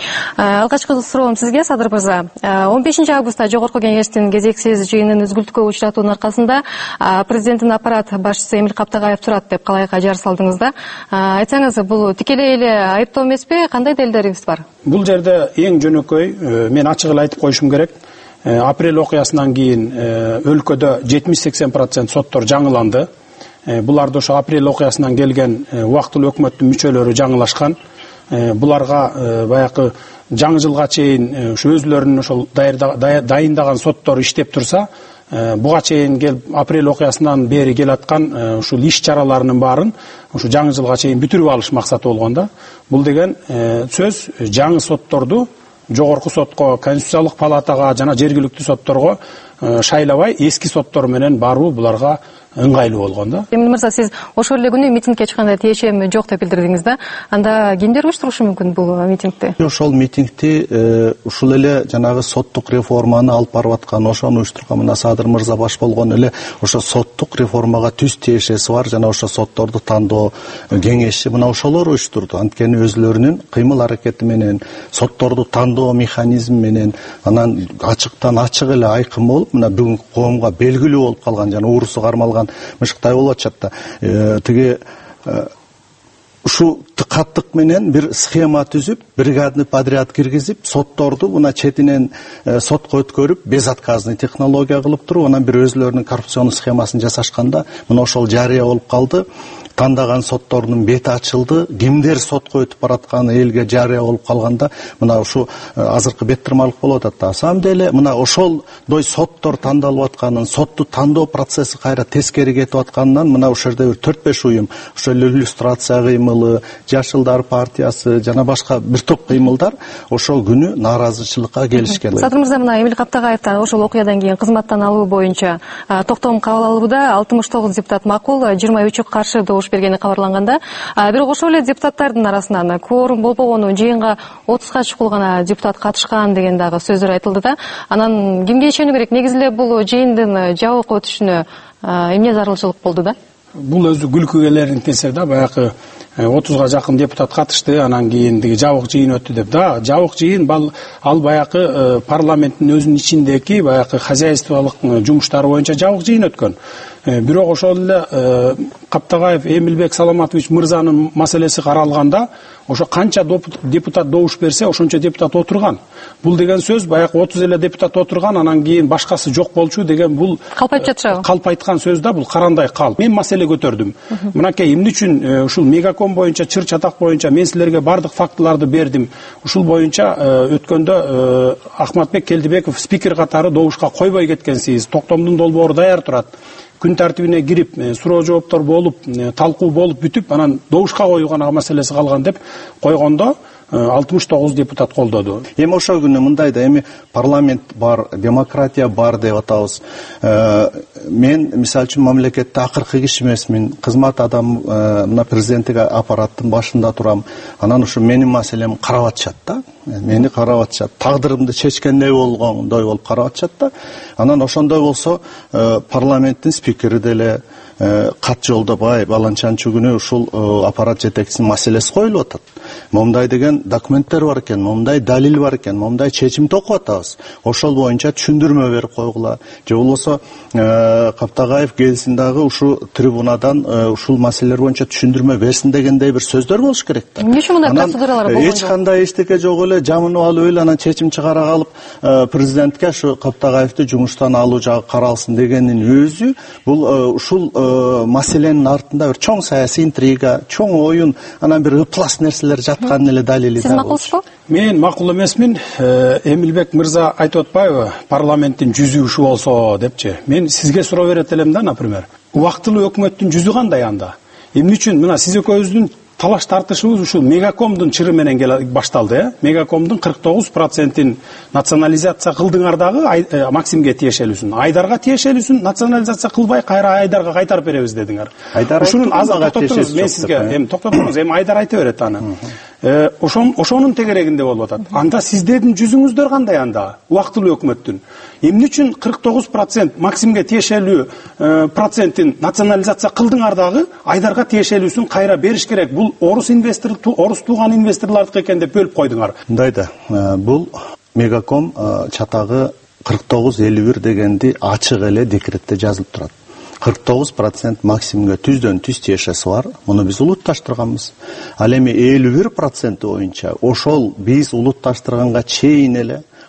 Алгачкы суроом сизге, Садыр мырза. 15 августта Жогорку кеңештин кезексиз жыйынын үзгүлтүккө учуратуунун аркасында президенттин аппарат башчысы Эмил Каптагаев турат деп калайыкка жар салдыңыз да. Айтсаңыз, бул тикелей эле айыптоо эмеспи? Кандай далилдериңиз бар? Бул жерде эң жөнөкөй, мен ачык эле айтып коюшум керек. апрель окуясынан кийин өлкөдө 70-80% соттор жаңыланды. Буларды ошо апрель окуясынан келген убактылуу өкмөттүн мүчөлөрү жаңылашкан. Буларга баягы жаңы жылга чейин ушу өзлөрүнүн ошол дайындаган соттор иштеп турса, буга чейин келип апрель окуясынан бери келаткан ушул иш чараларынын баарын ушу жаңы жылга чейин бүтүрүп алыш максаты болгон да. Бул деген сөз жаңы сотторду жогорку сотко, Конституциялык палатага жана жергиликтүү сотторго шайлабай эски соттор менен баруу буларга ыңгайлуу болгон да. Эмин мырза, сиз ошол эле күнү митингге чыкканда тиешем жок деп билдирдиңиз да. Анда кимдер уюштурушу мүмкүн бул митингди? Ошол митингди ушул эле жанагы соттук реформаны алып барып аткан, ошону уюштурган мына Садыр мырза баш болгон эле ошо соттук реформага түз тиешеси бар жана ошо сотторду тандоо кеңеши мына ошолор уюштурду. Анткени өзлөрүнүн кыймыл аракети менен, сотторду тандоо механизми менен анан ачыктан ачык эле айкын болуп, мына бүгүнкү коомго белгилүү болуп калган жана уурусу кармалган мышыктай болуп атышат да. Тиги ушу каттык менен бир схема түзүп, бригадный подряд киргизип, сотторду мына четинен сотко өткөрүп, безотказный технология кылып туруп, анан бир өзлөрүнүн коррупционный схемасын жасашканда, мына ошол жарыя болуп калды. Тандаган соттордун бети ачылды. Кимдер сотко өтүп баратканы элге жарыя болуп калганда, мына ушу азыркы беттирмалык болуп атат да. На самом деле, мына ошолдой соттор тандалып атканын, сотту тандоо процесси кайра тескери кетип атканынан, мына ошол жерде бир 4-5 уюм, ошол иллюстрация кыймылы, Жашылдар партиясы жана башка бир топ кыймылдар ошол күнү нааразычылыкка келишкен. Садыр мырза, мына Эмил Каптагаевден ошол окуядан кийин кызматтан алуу боюнча токтом кабыл алууда 69 депутат макул, 23 каршы добуш бергени кабарланганда, бирок ошол эле депутаттардын арасынан кворум болбогону, жыйынга 30га чукул гана депутат катышкан деген дагы сөздөр айтылды да. Анан кимге ишенүү керек? Негизи эле бул жыйындын жабык өтүшүнө эмне зарылчылык болду да? Бул өзү күлкүгө илеринтесе да, баягы 30га жакын депутат катышты, анан кийин жабык жыйын өттү деп да. Жабык жыйын ал баягы парламенттин өзүнүн ичиндеги баягы хозяйстволук жумуштары боюнча жабык жыйын өткөн. Бирок ошол эле Каптагаев Эмилбек Саламатович мырзанын маселеси каралганда, ошо канча депутат добуш берсе, ошончо депутат отурган. Бул деген сөз баягы 30 эле депутат отурган, анан кийин башкасы жок болчу деген бул калп жатышабы? Калп айткан сөз да, бул карандай калп. Мен маселе көтөрдүм. Мынакей эмне үчүн ушул мегаком боюнча, чыр чатак боюнча мен силерге бардык фактыларды бердим. Ушул боюнча өткөндө Ахматбек Келдибеков спикер катары добушка койбой кеткенсиз. Токтомдун долбоору даяр турат. Күн тартибине кирип, суроо жооптор болуп, талкуу болуп бүтүп, анан добушка коюу гана маселеси калган деп койгондо 69 депутат колдоду. Эми ошол күнү мындай да, эми парламент бар, демократия бар деп атабыз. Мен мисалы үчүн мамлекетте акыркы киши эмесмин, кызмат адам, мына президенттик аппараттын башында турам. Анан ушу менин маселемди карап атышат да. Мени карап атышат. Тагдырымды чечкендей болгондой болуп карап атышат да. Анан ошондой болсо парламенттин спикери деле кат жолдобай, баланчанчы күнү ушул аппарат жетекчисинин маселеси коюлуп атат. Момундай деген документтер бар экен, момундай далил бар экен, момундай чечимди окуп атабыз. Ошол боюнча түшүндүрмө берип койгула. Же болбосо Каптагаев келсин дагы ушу трибунадан ушул маселелер боюнча түшүндүрмө берсин дегендей бир сөздөр болуш керек да. Эмне үчүн мындай процедуралар болгон жок? Эч кандай эчтеке жок эле, жамынып алып эле анан чечим чыгара калып президентке ушу Каптагаевди жумуштан алуу жагы каралсын дегенин өзү бул ушул маселенин артында бир чоң саясий интрига, чоң оюн, анан бир ыплас нерселер жаткан эле далили да. Сиз макулсузбу? Мен макул эмесмин. Эмилбек мырза айтып атпайбы, парламенттин жүзү ушу болсо депчи. Мен сизге суроо берет элем да, например. Убактылуу өкмөттүн жүзү кандай анда? Эмне үчүн мына сиз экөөбүздүн талаш тартышыбыз ушул мегакомдун чыры менен башталды, мегакомдун 49%-ин национализация кылдыңар дагы Максимге тиешелүүсүн, Айдарга тиешелүүсүн национализация кылбай кайра Айдарга кайтарып беребиз дедиңер. Ушунун азыр токтотуңуз, мен сизге эми токтотуңуз, эми Айдар айта берет аны. Ошонун тегерегинде болуп атат. Анда сиздердин жүзүңүздөр кандай анда? Убактылуу өкмөттүн. Эмне үчүн 49% Максимге тиешелүү процентин национализация кылдыңар дагы Айдарга тиешелүүсүн кайра бериш керек? Бул орус тууган инвесторлордуку экен деп бөлүп койдуңар. Мындай да, бул мегаком чатагы 49-51 дегенди ачык эле декретте жазылып турат. 49% Максимге түздөн түз тиешеси бар. Муну биз улутташтырганбыз. Ал эми 51% боюнча ошол биз улутташтырганга чейин эле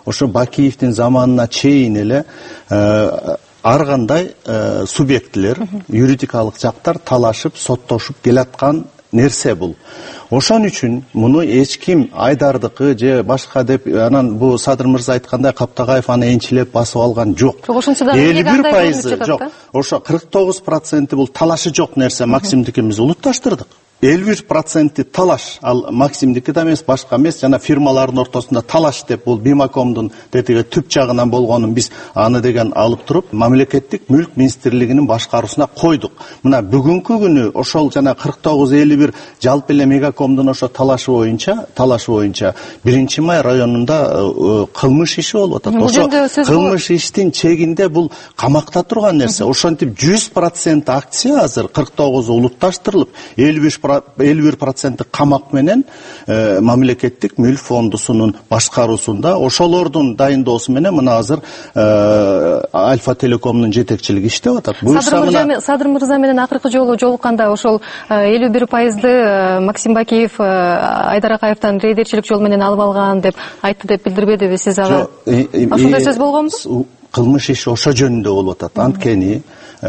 ошо Бакиевдин заманына чейин эле ар кандай субъектилер, юридикалык жактар талашып, соттошуп келаткан нерсе бул. Ошон үчүн муну эч ким Айдардыкы же башка деп, анан бу Садыр мырза айткандай Каптагаев аны энчилеп басып алган жок. 51% жок. Ошо 49% бул талашы жок нерсе. Максимдики биз улутташтырдык. 51% талаш, ал Максимдики да эмес, башка эмес, жана фирмалардын ортосунда талаш деп, бул Бимакомдун детиги түп жагынан болгонун биз аны деген алып туруп, мамлекеттик мүлк министрлигинин башкаруусуна койдук. Мына бүгүнкү күнү ошол жана 49-51 жалпы эле Мегакомдун ошо талашы боюнча 1-Май районунда кылмыш иши болуп атат. Ошо кылмыш иштин чегинде бул камакта турган нерсе. Ошентип 100% акция азыр 49 улутташтырылып, 51% камак менен мамлекеттик мүлк фондусунун башкаруусунда, ошолордун дайындоосу менен мына азыр Альфа Телекомдун жетекчилиги иштеп атат. Садыр мырза менен акыркы жолу жолукканда ошол 51%ды Максим Бакиев Айдар Акаевден рейдерчилик жол менен алып алган деп айтты деп билдирбедиби сиз ага? Ошондой сөз болгонбу? Кылмыш иши ошо жөнүндө болуп атат. Анткени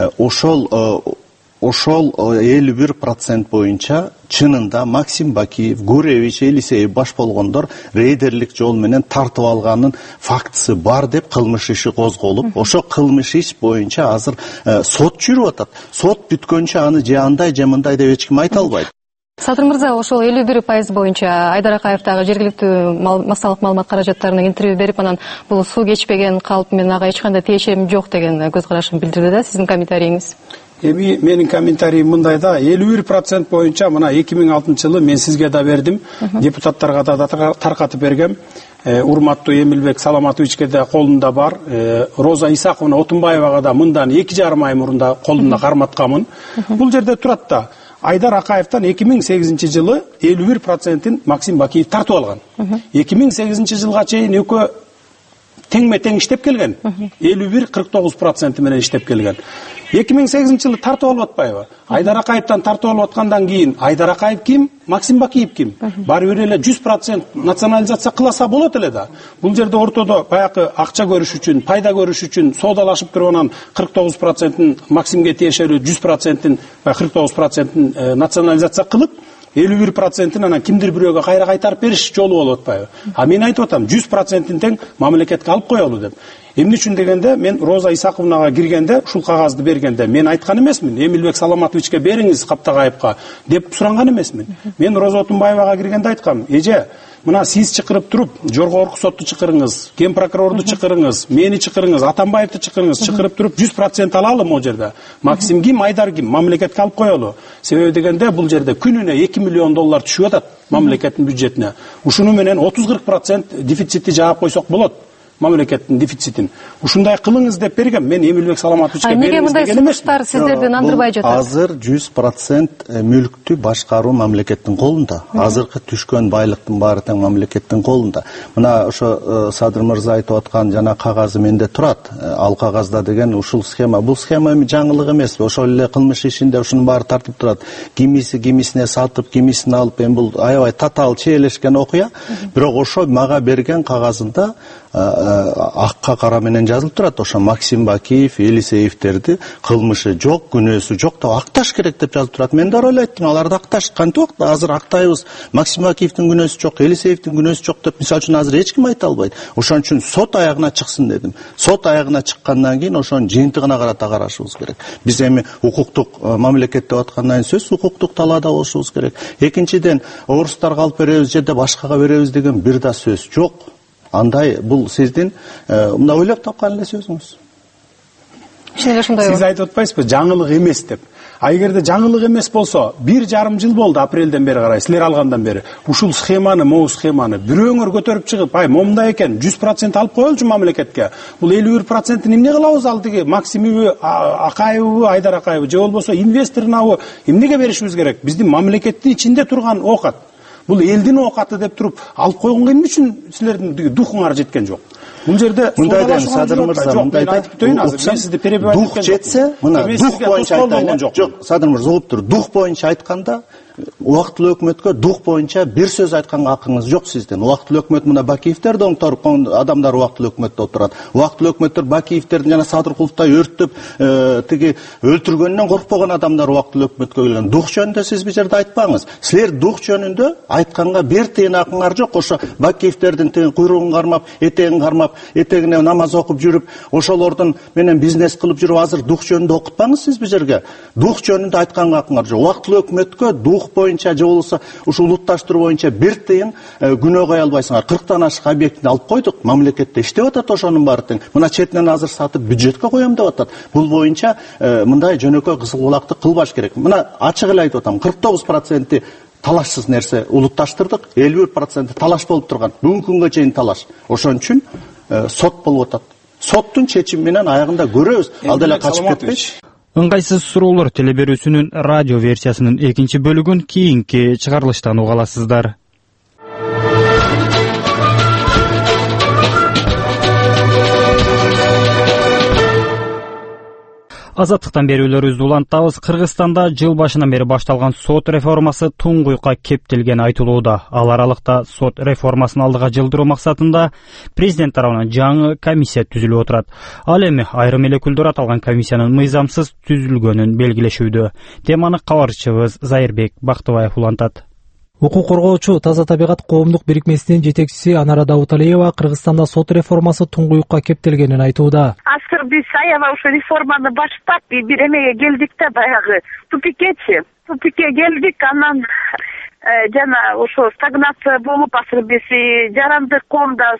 ошол 51% боюнча чынында Максим Бакиев, Гуревич, Елисеев баш болгондор рейдерлик жол менен тартып алганын фактысы бар деп кылмыш иши козголуп, ошо кылмыш иш боюнча азыр сот жүрүп атат. Сот бүткөнчө аны же андай же мындай деп эч ким айта албайт. Садыр мырза, ошол 51% боюнча Айдар Акаевдагы жергиликтүү массалык маалымат каражаттарына интервью берип, анан бул суу кечпеген калп менен ага эч кандай тиешемим жок деген көз карашын билдирди да. Сиздин комментарийиңиз? Менин комментариим мындай да, 51% боюнча мына 2006-жылы мен сизге да бердим, депутаттарга да таркатып бергем. Урматтуу Эмилбек Саламатовичке да колунда бар, Роза Исаковна Отунбаевага да мындан 2,5 ай мурунда колунда карматкамын. Бул жерде турат да, Айдар Акаевден 2008-жылы 51%-ин Максим Бакиев тартып алган. 2008-жылга чейин экөө тең иштеп келген. 51-49% менен иштеп келген. 2008-жылы тартып алып атпайбы? Айдар Акаевден тартып алып аткандан кийин Айдар Акаев ким? Максим Бакиев ким? Баары бир эле 100% национализация кыласа болот эле да. Бул жерде ортодо баягы акча көрүш үчүн, пайда көрүш үчүн соодалашып турганан 49%-ин Максимге тиешелүү 100%-ин 49%-ин национализация кылып, 51%-ин анан кимдир бирөөгө кайра кайтарып бериш жолу болуп атпайбы? А мен айтып атам, 100%-ин тең мамлекетке алып коелу деп. Эмне үчүн дегенде, мен Роза Исаковнага киргенде, ушул кагазды бергенде, мен айткан эмесмин, Эмилбек Саламатовичке бериңиз Каптагаевка деп суранган эмесмин. Мен Роза Отунбаевага киргенде айткам, эже, мына сиз чакырып туруп, жогорку сотту чакырыңыз, кен прокурорду чакырыңыз, мени чакырыңыз, Атамбаевди чакырыңыз, чакырып туруп 100% алалы могу жерде. Максим ким, Айдар ким, мамлекетке алып коелу. Себеби дегенде бул жерде күнүнө $2 миллион түшүп атат мамлекеттин бюджетине. Ушуну менен 30-40% дефицитти жаап койсок болот. Мамлекеттин дефицитин. Ушундай кылыңыз деп берген. Мен Эмилбек Саламатовичке бериңиз деген эмес. Сиздерди нандырбай жатат. Азыр 100% мүлктү башкаруу мамлекеттин колунда. Азыркы түшкөн байлыктын баары тең мамлекеттин колунда. Мына ошо Садыр мырза айтып аткан жана кагазы менде турат. Ал кагазда деген ушул схема, бул схема жаңылык эмес. Ошол эле кылмыш ишинде ушунун баары тартып турат. Кимисине сатып, кимисине алып, бул аябай татаал чиелешкен окуя. Бирок ошо мага берген кагазында акка кара менен жазылып турат. Ошо Максим Бакиев, Елисеевтерди кылмышы жок, күнөөсү жок деп акташ керек деп жазылып турат. Мен да ойлойттум, аларды акташ кантип убакта азыр актайбыз. Максим Бакиевдин күнөөсү жок, Елисеевдин күнөөсү жок деп мисалы үчүн азыр эч ким айта албайт. Ошон үчүн сот аягына чыксын дедим. Сот аягына чыккандан кийин ошонун жыйынтыгына карата карашыбыз керек. Биз эми укуктук мамлекет деп аткандан сөз укуктук талаада болушубуз керек. Экинчиден, орустарга алып беребиз же башкага беребиз деген бир да сөз жок. Андай бул сиздин мына ойлоп тапкан эле сөзүңүз. Сиз айтып атпайсызбы, жаңылык эмес деп. А эгерде жаңылык эмес болсо, 1,5 жыл болду апрелден бери карай, силер алгандан бери. Ушул схеманы, могу схеманы бирөөңөр көтөрүп чыгып, момундай экен, 100% алып коелчу мамлекетке. Бул 51%-ин эмне кылабыз ал тиги Максимиби, Акаевби, Айдар Акаевби же болбосо инвесторунабы эмнеге беришибиз керек? Биздин мамлекеттин ичинде турган оокат. Бул элдин оокаты деп туруп алып койгонго эмне үчүн силердин духуңар жеткен жок? Бул жерде мындай дейм, Садыр мырза, мындай айтып өтөйүн азыр. Мен сизди перебивать эткен. Дух жетсе, мына дух боюнча айтайын. Жок, Садыр мырза угуп тур. Дух боюнча айтканда убактылуу өкмөткө дух боюнча бир сөз айтканга акыңыз жок сиздин. Убактылуу өкмөт мына Бакиевдер да оңторуп адамдар убактылуу өкмөттө отурат. Убактылуу өкмөттөр Бакиевдердин жана Садыркуловтай өрттөп тиги өлтүргөндөн коркпогон адамдар убактылуу өкмөткө келген. Дух жөнүндө сиз бул жерде айтпаңыз. Силер дух жөнүндө айтканга бир тыйын акыңар жок. Ошо Бакиевдердин куйругун кармап, этегине намаз окуп жүрүп, ошолордун менен бизнес кылып жүрүп, азыр дух жөнүндө окутпаңыз сиз бул жерге. Дух жөнүндө айтканга акыңар жок. Убактылуу өкмөткө дух боюнча же болбосо ушу улутташтыруу боюнча бир тыйын күнөө кое албайсыңар. 40тан ашык объектини алып койдук, мамлекетте иштеп атат ошонун баары тең. Мына четинен азыр сатып бюджетке коем деп атат. Бул боюнча мындай жөнөкөй кызыл кулактык кылбаш керек. Мына ачык эле айтып атам, 49% талашсыз нерсе улутташтырдык, 51% талаш болуп турган. Бүгүнкү күнгө чейин талаш. Ошон үчүн сот болуп атат. Соттун чечими менен аягында көрөбүз. Ал деле качып кетпейт. Ыңгайсыз суроолор телеберүүсүнүн радио версиясынын экинчи бөлүгүн кийинки чыгарылыштан уга аласыздар. Азаттыктан берүүлөрүбүздү улантабыз. Кыргызстанда жыл башынан бери башталган сот реформасы туңгуйукка кептелгени айтылууда. Ал аралыкта сот реформасын алдыга жылдыруу максатында президент тарабынан жаңы комиссия түзүлүп отурат. Ал эми айрым эле өкүлдөр аталган комиссиянын мыйзамсыз түзүлгөнүн белгилешүүдө. Теманы кабарчыбыз Зайырбек Бактыбаев улантат. Укук коргоочу Таза табигат коомдук бирикмесинин жетекчиси Анара Дауталиева Кыргызстанда сот реформасы туңгуюкка кептелгенин айтууда. Азыр биз аябай ошо реформаны баштап бир эмеге келдик да, баягы тупикке келдик, анан жана ошо стагнация болуп азыр биз жарандык коомдо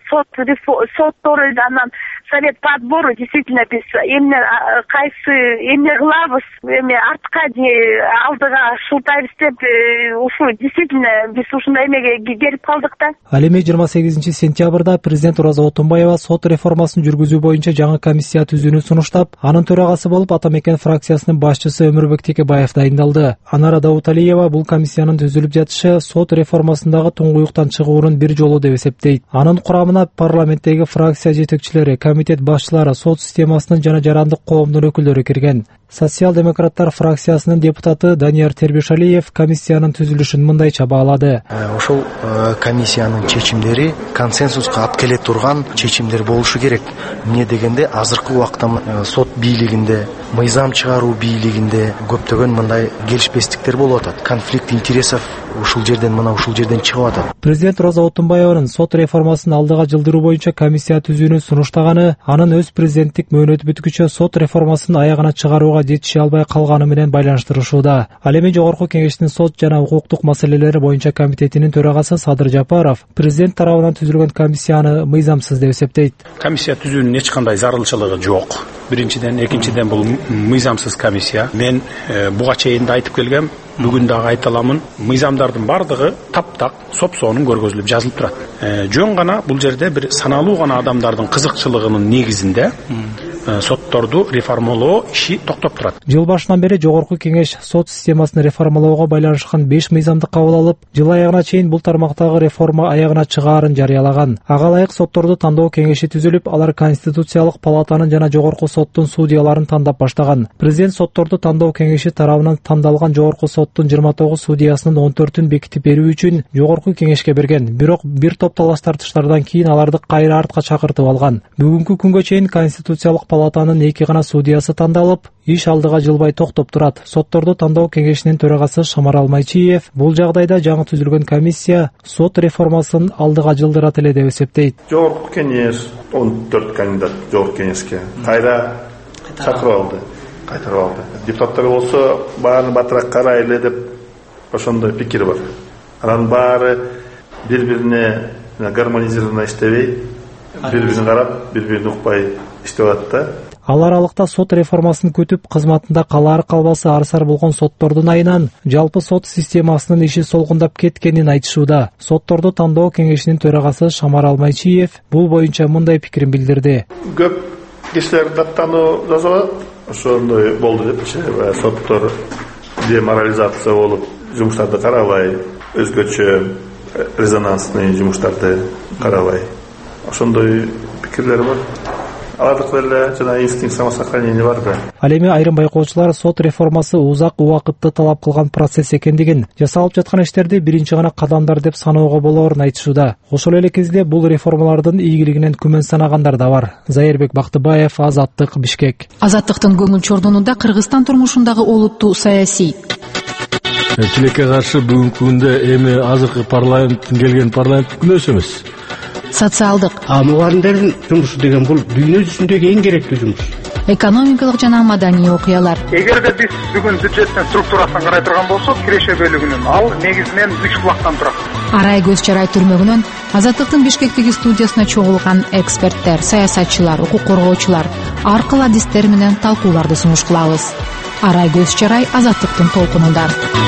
соттор анан совет по отбору действительно биз эмне кайсы эмне кылабыз, эми артка же алдыга шылтайбыз деп ушу действительно биз ушундай эмеге келип калдык да. Ал эми 28 сентябрда президент Ораза Отунбаева сот реформасын жүргүзүү боюнча жаңы комиссия түзүүнү сунуштап, анын төрагасы болуп Атамекен фракциясынын башчысы Өмүрбек Текебаев дайындалды. Анара Дауталиева бул комиссиянын түзүлүп жатышы сот реформасындагы туңгуюктан чыгуунун бир жолу деп эсептейт. Анын курамына парламенттеги фракция жетекчилери, комитет башчылары, сот системасынын жана жарандык коомдун өкүлдөрү кирген. Социал-демократтар фракциясынын депутаты Данияр Тербишалиев комиссиянын түзүлүшүн мындайча баалады. Ошол комиссиянын чечимдери консенсуска алып келе турган чечимдер болушу керек. Эмне дегенде азыркы убакта сот бийлигинде, мыйзам чыгаруу бийлигинде көптөгөн мындай келишпестиктер болуп атат. Конфликт интересов ушул жерден чыгып атат. Президент Роза Отунбаеванын сот реформасын алдыга жылдыруу боюнча комиссия түзүүнү сунуштаганы анын өз президенттик мөөнөтү бүткүчө сот реформасын аягына чыгарууга жетише албай калганы менен байланыштырышууда. Ал эми Жогорку Кеңештин сот жана укуктук маселелери боюнча комитетинин төрагасы Садыр Жапаров президент тарабынан түзүлгөн комиссияны мыйзамсыз деп эсептейт. Комиссия түзүүнүн эч кандай зарылчылыгы жок. Биринчиден, экинчиден бул мыйзамсыз комиссия. Мен буга чейин да айтып келгем, бүгүн дагы айта аламын. Мыйзамдардын бардыгы таптак, сопсоонун көргөзүлүп жазылып турат. Жөн гана бул жерде бир саналуу гана адамдардын кызыкчылыгынын негизинде сотторду реформалоо иши токтоп турат. Жыл башынан бери Жогорку Кеңеш сот системасын реформалоого байланышкан 5 мыйзамды кабыл алып, жыл аягына чейин бул тармактагы реформа аягына чыгаарын жарыялаган. Ага ылайык сотторду тандоо кеңеши түзүлүп, алар Конституциялык палатанын жана Жогорку соттун судьяларын тандап баштаган. Президент сотторду тандоо кеңеши тарабынан тандалган Жогорку соттун 29 судьясынын 14-ün бекитип берүү үчүн Жогорку Кеңешке берген. Бирок бир топ талаш тартыштардан кийин аларды кайра артка чакыртып алган. Бүгүнкү күнгө чейин Конституциялык палатанын 2 гана судьясы тандалып, иш алдыга жылбай токтоп турат. Сотторду тандоо кеңешинин төрагасы Шамарал Майчиев бул жагдайда жаңы түзүлгөн комиссия сот реформасын алдыга жылдырат эле деп эсептейт. Жогорку Кеңеш 14 кандидат Жогорку Кеңешке кайра чакырып алды. Депутаттар болсо баарын батыраак карайлы деп ошондой пикир бар. Анан баары бири-бирине гармонизированно иштебей, бири-бирин карап, бири-бирин укпай иштеп атат. Ал аралыкта сот реформасын күтүп, кызматында калар калбасы арсар болгон соттордун айынан жалпы сот системасынын иши солгундап кеткенин айтышууда. Сотторду тандоо кеңешинин төрагасы Шамарал Майчиев бул боюнча мындай пикирин билдирди. Көп кишилер даттануу жасап, ошондой болду деп, соттор деморализация болуп, жумуштарды карабай, өзгөчө резонансный жумуштарды карабай. Ошондой пикирлер бар. алардыкы деле жана инстинкт самосохранения бар да. Ал эми айрым байкоочулар сот реформасы узак убакытты талап кылган процесс экендигин, жасалып жаткан иштерди биринчи гана кадамдар деп саноого болоорун айтышууда. Ошол эле кезде бул реформалардын ийгилигинен күмөн санагандар да бар. Зайырбек Бактыбаев, Азаттык, Бишкек. Азаттыктын көңүл чордонунда Кыргызстан турмушундагы олуттуу саясий тилекке каршы бүгүнкү күндө эми азыркы парламенттин келген парламенттик күнөөсү эмес. Социалдык. Мугалимдердин жумушу деген бул дүйнө жүзүндөгү эң керектүү жумуш. Экономикалык жана маданий окуялар. Эгерде биз бүгүн бюджеттин структурасын карай турган болсок, киреше бөлүгүнүн ал негизинен 3 булактан турат. Арай көз чарай түрмөгүнөн Азаттыктын Бишкектеги студиясына чогулган эксперттер, саясатчылар, укук коргоочулар ар кыл адистер менен талкууларды сунуш кылабыз. Арай көз чарай Азаттыктын толкунунда.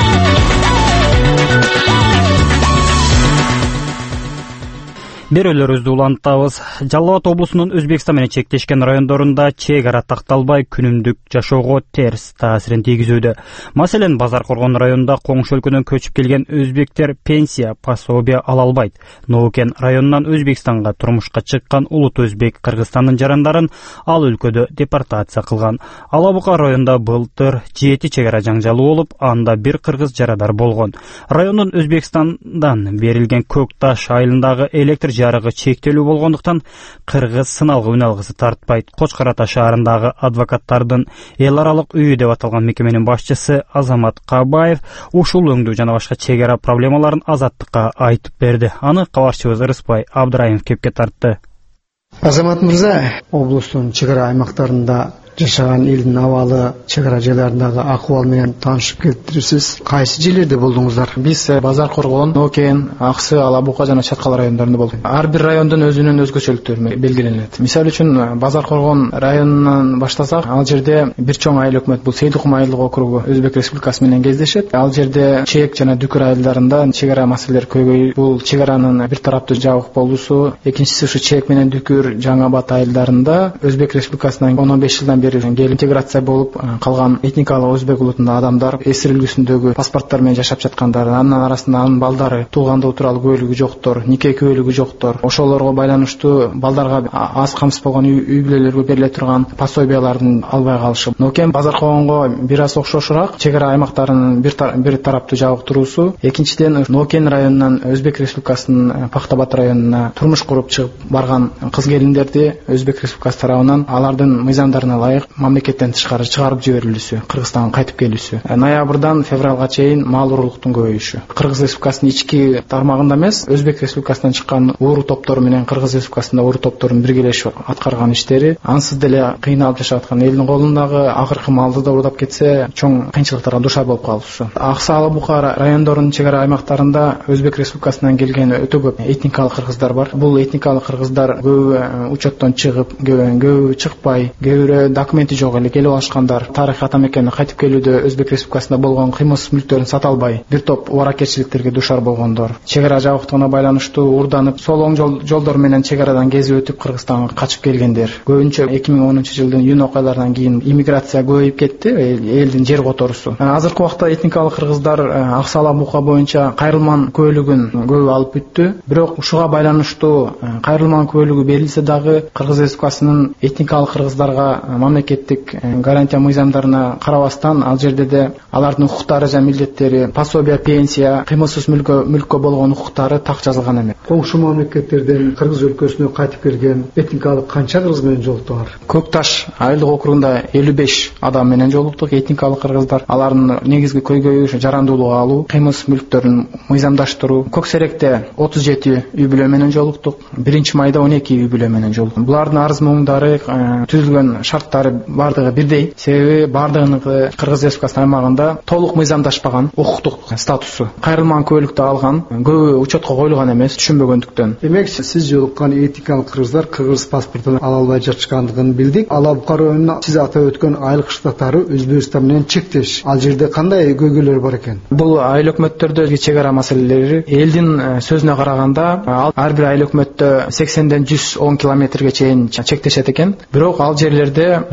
Берүүлөрүбүздү улантабыз. Жалал Абад облусунун Өзбекстан менен чектешкен райондорунда чек ара такталбай күнүмдүк жашоого терс таасирин тийгизүүдө. Маселен, Базар Коргон районунда коңшу өлкөдөн көчүп келген өзбектер пенсия, пособие ала албайт. Ноукен районунан Өзбекстанга турмушка чыккан улут өзбек Кыргызстандын жарандарын ал өлкөдө депортация кылган. Алабука районунда былтыр 7 чек ара жаңжалы болуп, анда бир кыргыз жарадар болгон. Райондун Өзбекстандан берилген Көк Таш айылындагы электр жарыгы чектелүү болгондуктан кыргыз сыналгы үн алгысы тартпайт. Кочкор Ата шаарындагы адвокаттардын эл аралык үйү деп аталган мекеменин башчысы Азамат Кабаев ушул өңдүү жана башка чек ара проблемаларын Азаттыкка айтып берди. Аны кабарчыбыз Ырыспай Абдыраимов кепке тартты. Азамат мырза, облустун чек ара аймактарында жашаган элдин абалы, чек ара жайларындагы акыбал менен таанышып келтирипсиз. Кайсы жерлерде болдуңуздар? Биз Базар Коргон, Нокен, Аксы, Алабука жана Чаткал райондорунда болдук. Ар бир райондун өзүнүн өзгөчөлүктөрү белгиленет. Мисалы үчүн Базар Коргон районунан баштасак, ал жерде бир чоң айыл өкмөт, бул Сейдукум айылдык округу Өзбек Республикасы менен кездешет. Ал жерде чек жана дүкөр айылдарында чек ара маселелер көбөйүп, бул чек аранын бир тараптуу жабык болуусу, экинчиси ушу чек менен дүкөр Жаңы Абад айылдарында Өзбек Республикасынан 15 жылдан келип интеграция болуп калган этникалык өзбек улутунда адамдар эсирилүүсүндөгү паспорттор менен жашап жаткандар, анын арасында анын балдары туулгандыгы тууралуу күбөлүгү жоктор, нике күбөлүгү жоктор, ошолорго байланыштуу балдарга аз камсыз болгон үй бүлөлөргө бериле турган пособиялардын албай калышы. Нокен Базар Коргонго бир аз окшошураак чек ара аймактарынын бир тараптуу жабык туруусу. Экинчиден, Нокен районунан Өзбек Республикасынын Пахтабад районуна турмуш куруп чыгып барган кыз келиндерди Өзбек Республикасы тарабынан алардын мыйзамдарына ылайык мамлекеттен тышкары чыгарып жиберилүүсү, Кыргызстанга кайтып келүүсү. Ноябрдан февралга чейин мал уруулуктун көбөйүшү. Кыргыз Республикасынын ички тармагында эмес, Өзбек Республикасынан чыккан ууру топтору менен Кыргыз Республикасында ууру топторунун биргелешип аткарган иштери ансыз деле кыйналып жашап аткан элдин колундагы акыркы малды да уурдап кетсе, чоң кыйынчылыктарга душар болуп калуусу. Аксы, Алабука райондорунун чек ара аймактарында Өзбек Республикасынан келген өтө көп этникалык кыргыздар бар. Бул этникалык кыргыздар көбү учеттон чыгып, көбү чыкпай, көбүрө документи жок эле келип алышкандар. Тарых ата мекенине кайтып келүүдө Өзбек Республикасында болгон кыймылсыз мүлктөрүн сата албай, бир топ убаракетчиликтерге душар болгондор. Чек ара жабыктыгына байланыштуу уурданып, сол оң жолдор менен чек арадан кезип өтүп Кыргызстанга качып келгендер. Көбүнчө 2010-жылдын июнь окуяларынан кийин иммиграция көбөйүп кетти, элдин жер которусу. Азыркы убакта этникалык кыргыздар Аксы Алабука боюнча кайрылман көбөлүгүн көбү алып бүттү. Бирок ушуга байланыштуу кайрылман көбөлүгү берилсе дагы Кыргыз Республикасынын этникалык кыргыздарга мамлекеттик гарантия мыйзамдарына карабастан ал жерде де алардын укуктары жана милдеттери, пособия, пенсия, кыймылсыз мүлккө болгон укуктары так жазылган эмес. Коңшу мамлекеттерден Кыргыз өлкөсүнө кайтып келген этникалык канча кыргыз менен жолуктуңар? Көк Таш айылдык округунда 55 адам менен жолуктук, этникалык кыргыздар. Алардын негизги көйгөйү жарандуулук алуу, кыймылсыз мүлктөрүн мыйзамдаштыруу. Көк Серекте 37 үй бүлө менен жолуктук, 1-майда 12 үй бүлө менен жолуктук. Булардын арыз муңдары, түзүлгөн шарттары бардыгы бирдей. Себеби бардыгынын Кыргыз Республикасынын аймагында толук мыйзамдашпаган укуктук статусу. Кайрылман көбөлүктү алган, көбү учетко коюлган эмес, түшүнбөгөндүктөн. Демек, сиз жолуккан этникалык кыргыздар кыргыз паспортун ала албай жатышкандыгын билдик. Алабука районунда сиз атап өткөн айыл кыштактары Өзбекстан менен чектеш. Ал жерде кандай көйгөйлөр бар экен? Бул айыл өкмөттөрдөгү чек ара маселелери элдин сөзүнө караганда ар бир айыл өкмөттө 80-ден 110 километрге чейин чектешет экен. Бирок ал жерлерде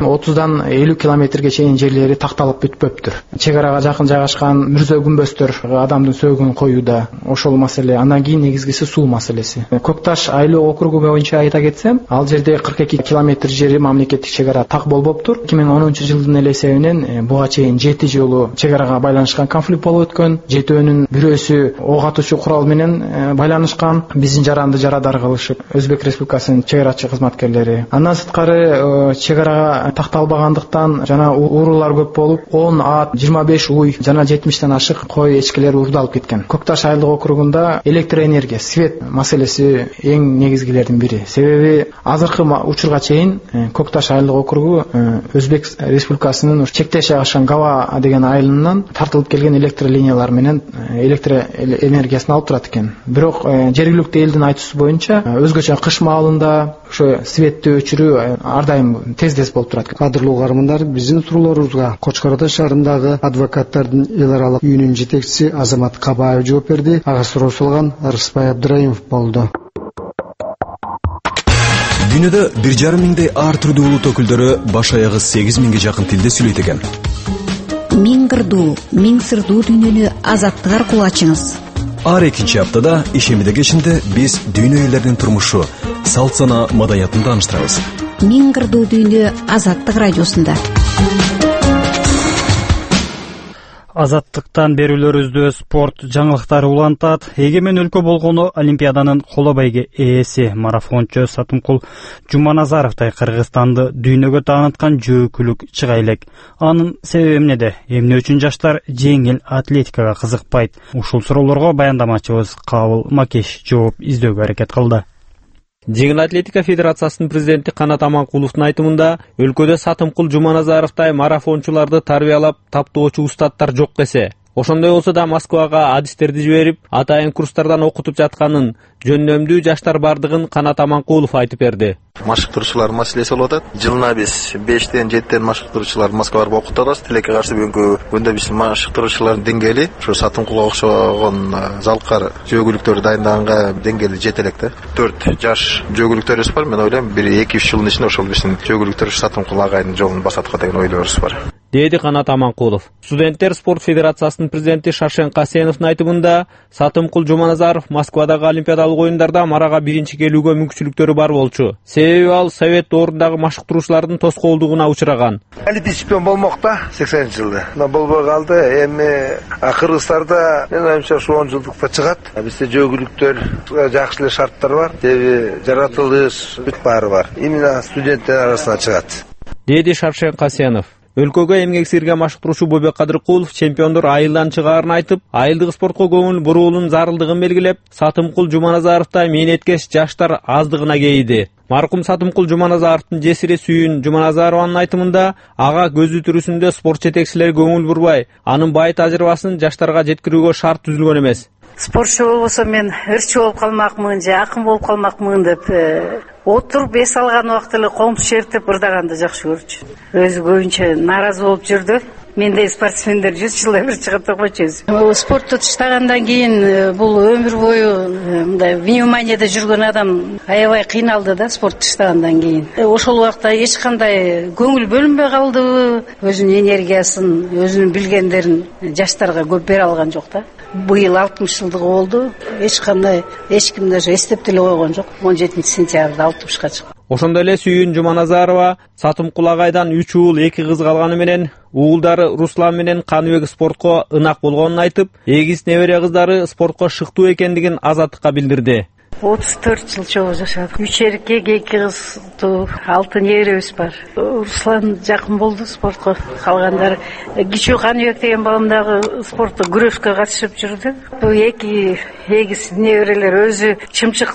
30дан 50 километрге чейин жерлери такталып бүтпөптүр. Чек арага жакын жайгашкан мүрзө күмбөздөр адамдын сөөгүн коюуда ошол маселе. Андан кийин негизгиси суу маселеси. Көкташ айлык округу боюнча айта кетсем, ал жерде 42 километр жери мамлекеттик чек ара так болбоптур. 2010-жылдын эле эсебинен буга чейин 7 жолу чек арага байланышкан конфликт болуп өткөн. Жетөөнүн бирөөсү ок атуучу курал менен байланышкан. Биздин жаранды жарадар кылышып, Өзбек Республикасынын чек арачы кызматкерлери. Андан сырткары чек арага такталбагандыктан жана уурулар көп болуп, 10 ат, 25 уй жана 70тен ашык кой эчкилер уурдалып кеткен. Көкташ айлык округунда электроэнергия, свет маселеси эң негизгилердин бири. Себеби азыркы учурга чейин Көкташ айлык округу Өзбек Республикасынын чектеш жайгашкан Гава деген айылынан тартылып келген электр линиялар менен электр энергиясын алып турат экен. Бирок жергиликтүү элдин айтуусу боюнча өзгөчө кыш маалында ошо светти өчүрүү ар дайым тез болуп турат. Кадырлуу угармандар, биздин суроолорубузга Кочкор Ата шаарындагы адвокаттардын эл аралык үйүнүн жетекчиси Азамат Кабаев жооп берди. Ага суроо салган Арыспай Абдыраимов болду. Дүйнөдө 1,5 миңдей ар түрдүү улут өкүлдөрү баш аягы 8 миңге жакын тилде сүйлөйт экен. Миң кырдуу, миң сырдуу дүйнөнү азаттык аркылуу ачыңыз. Ар экинчи аптада ишемиде кечинде биз дүйнө элдеринин турмушу, салт сана, маданиятын тааныштырабыз. Миң кырдуу дүйнө азаттык радиосунда. Азаттыктан берүүлөрүбүздө спорт жаңылыктары улантат. Эгемен өлкө болгону Олимпиаданын коло байге ээси марафончу Сатымкул Жуманазаровдай Кыргызстанды дүйнөгө тааныткан жөөкүлүк чыга элек. Анын себеби эмнеде? Эмне үчүн жаштар жеңил атлетикага кызыкпайт? Ушул суроолорго баяндамачыбыз Кабыл Макеш жооп издөөгө аракет кылды. Жеңил атлетика федерациясынын президенти Канат Аманкуловдун айтымында, өлкөдө Сатымкул Жуманазаровдай марафончуларды тарбиялап таптоочу устаттар жок десе, ошондой болсо да Москвага адистерди жиберип, атайын курстардан окутуп жатканын, жөндөмдүү жаштар бардыгын Канат Аманкулов айтып берди. Машыктыруучулар маселеси болуп атат. Жылына биз 5-тен 7-тен машыктыруучуларды Москвага барып окутуп атабыз. Тилекке каршы бүгүнкү күндө биздин машыктыруучулардын деңгээли ушу Сатымкулга окшогон залкар жөөгүлүктөрдү дайындаганга деңгээли жете элек да. 4 жаш жөөгүлүктөрүбүз бар. Мен ойлойм, 1-2 жылдын ичинде ошол биздин жөөгүлүктөр Сатымкул агайдын жолун басатка деген ойлорубуз бар. Деди Канат Аманкулов. Студенттер спорт федерациясынын президенти Шаршен Касеновдун айтымында, Сатымкул Жуманазаров Москвадагы Олимпиадалык оюндарда марага биринчи келүүгө мүмкүнчүлүктөрү бар болчу. Себеби ал Совет доорундагы машыктыруучулардын тоскоолдугуна учураган. Олимпийский чемпион болмок да 80-жылда. Болбой калды. Эми Кыргызстанда мен оюмча 10 жылдыкта чыгат. Бизде жөөгүлүктөр жакшы эле шарттар бар. Себеби жаратылыш бүт баары бар. Именно студенттер арасына чыгат. Деди Шаршен Касенов. Өлкөгө эмгек сирген машыктыруучу Бобек Кадыркулов чемпиондор айылдан чыгаарын айтып, айылдык спортко көңүл буруунун зарылдыгын белгилеп, Сатымкул Жуманазаровдой мээнеткеч жаштар аздыгына кейди. Маркум Сатымкул Жуманазаровдун жесири Сүйүн Жуманазарованын айтымында, ага көзү түрүсүндө спорт жетекчилери көңүл бурбай, анын бай тажрыйбасын жаштарга жеткирүүгө шарт түзүлгөн эмес. Спортчу болбосо мен ырчы болуп калмакмын же акын болуп калмакмын деп отуруп эс алган убакта эле комуз чертип ырдаганды жакшы көрчү. Өзү көбүнчө нааразы болуп жүрдү. Мендей спортсмендер 100 жылда бир чыгып койчу. Спортто таштагандан кийин бул өмүр бою мындай вниманиеде жүргөн адам аябай кыйналды да спорт таштагандан кийин. Ошол убакта эч кандай көңүл бөлүнбөй калдыбы, өзүнүн энергиясын, өзүнүн билгендерин жаштарга көп бере алган жок да. Быйыл 60 жылдыгы болду. Эч кандай эч ким даже эстеп деле койгон жок. 17-сентябрда 60-ка чыкты. Ошондой эле Сүйүн Жуманазарова Сатымкул агайдан 3 уул 2 кыз калганы менен уулдары Руслан менен Каныбек спортко ынак болгонун айтып, эгиз небере кыздары спортко шыктуу экендигин Азаттыкка билдирди. 34 жыл чогуу жашадык. 3 эркек, 2 кыздуу, 6 неберебиз бар. Руслан жакын болду спортко. Калгандары кичүү Каныбек деген балам дагы спортто күрөшкө катышып жүрдү. Бул 2 эгиз неберелер өзү чымчык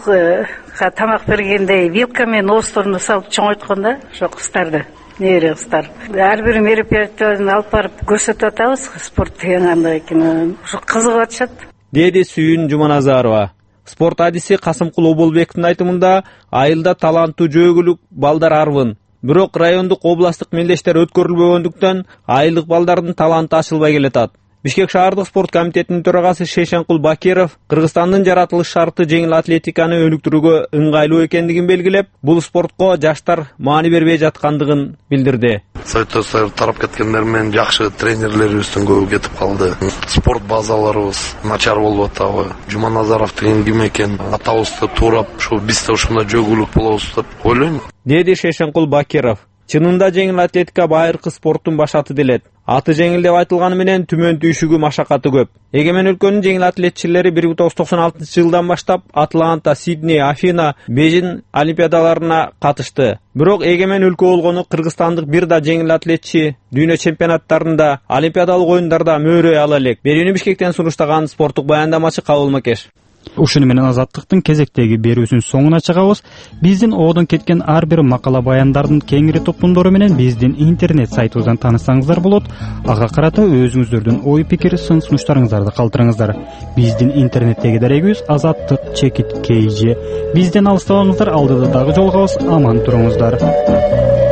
тамак бергендей вилка менен оозторуна салып чоңойткон да, ошо кыздарды. Небере кыздар. Ар бир мероприятияларын алып барып көрсөтүп атабыз. Спорт деген кандай экен, ошо кызыгып атышат. Деди Сүйүн Жуманазарова. Спорт адиси Касымкул Оболбековдун айтымында, айылда таланттуу жөөгүлүк балдар арбын. Бирок райондук областтык мелдештер өткөрүлбөгөндүктөн айылдык балдардын таланты ачылбай келатат. Бишкек шаардык спорт комитетинин төрагасы Шейшенкул Бакиров Кыргызстандын жаратылыш шарты жеңил атлетиканы өнүктүрүүгө ыңгайлуу экендигин белгилеп, бул спортко жаштар маани бербей жаткандыгын билдирди. Совет тарап кеткендер менен жакшы тренерлерибиздин көбү кетип калды. Спорт базаларыбыз начар болуп атабы. Жуманазаров деген ким экен, атабызды туурап, ушу биз да ушундай жөгүлүк болобуз деп ойлойм, деди Шейшенкул Бакиров. Чынында жеңил атлетика байыркы спорттун башаты делет. Аты жеңил деп айтылганы менен түмөн түйшүгү машакаты көп. Эгемен өлкөнүн жеңил атлетчилери 1996-жылдан баштап Атланта, Сидней, Афина, Бейжин олимпиадаларына катышты. Бирок эгемен өлкө болгону кыргызстандык бир да жеңил атлетчи дүйнө чемпионаттарында, олимпиадалык оюндарда мөөрөй ала элек. Берүүнү Бишкектен сунуштаган спорттук баяндамачы Кабыл Макеш. Ушуну менен Азаттыктын кезектеги берүүсүнүн соңуна чыгабыз. Биздин оодон кеткен ар бир макала баяндардын кеңири топтомдору менен биздин интернет сайтыбыздан таанышсаңыздар болот. Ага карата өзүңүздөрдүн ой пикир, сын сунуштарыңыздарды калтырыңыздар. Биздин интернеттеги дарегибиз Азаттык _KG. Бизден алыстабаңыздар, алдыда дагы жолугабыз. Аман туруңуздар.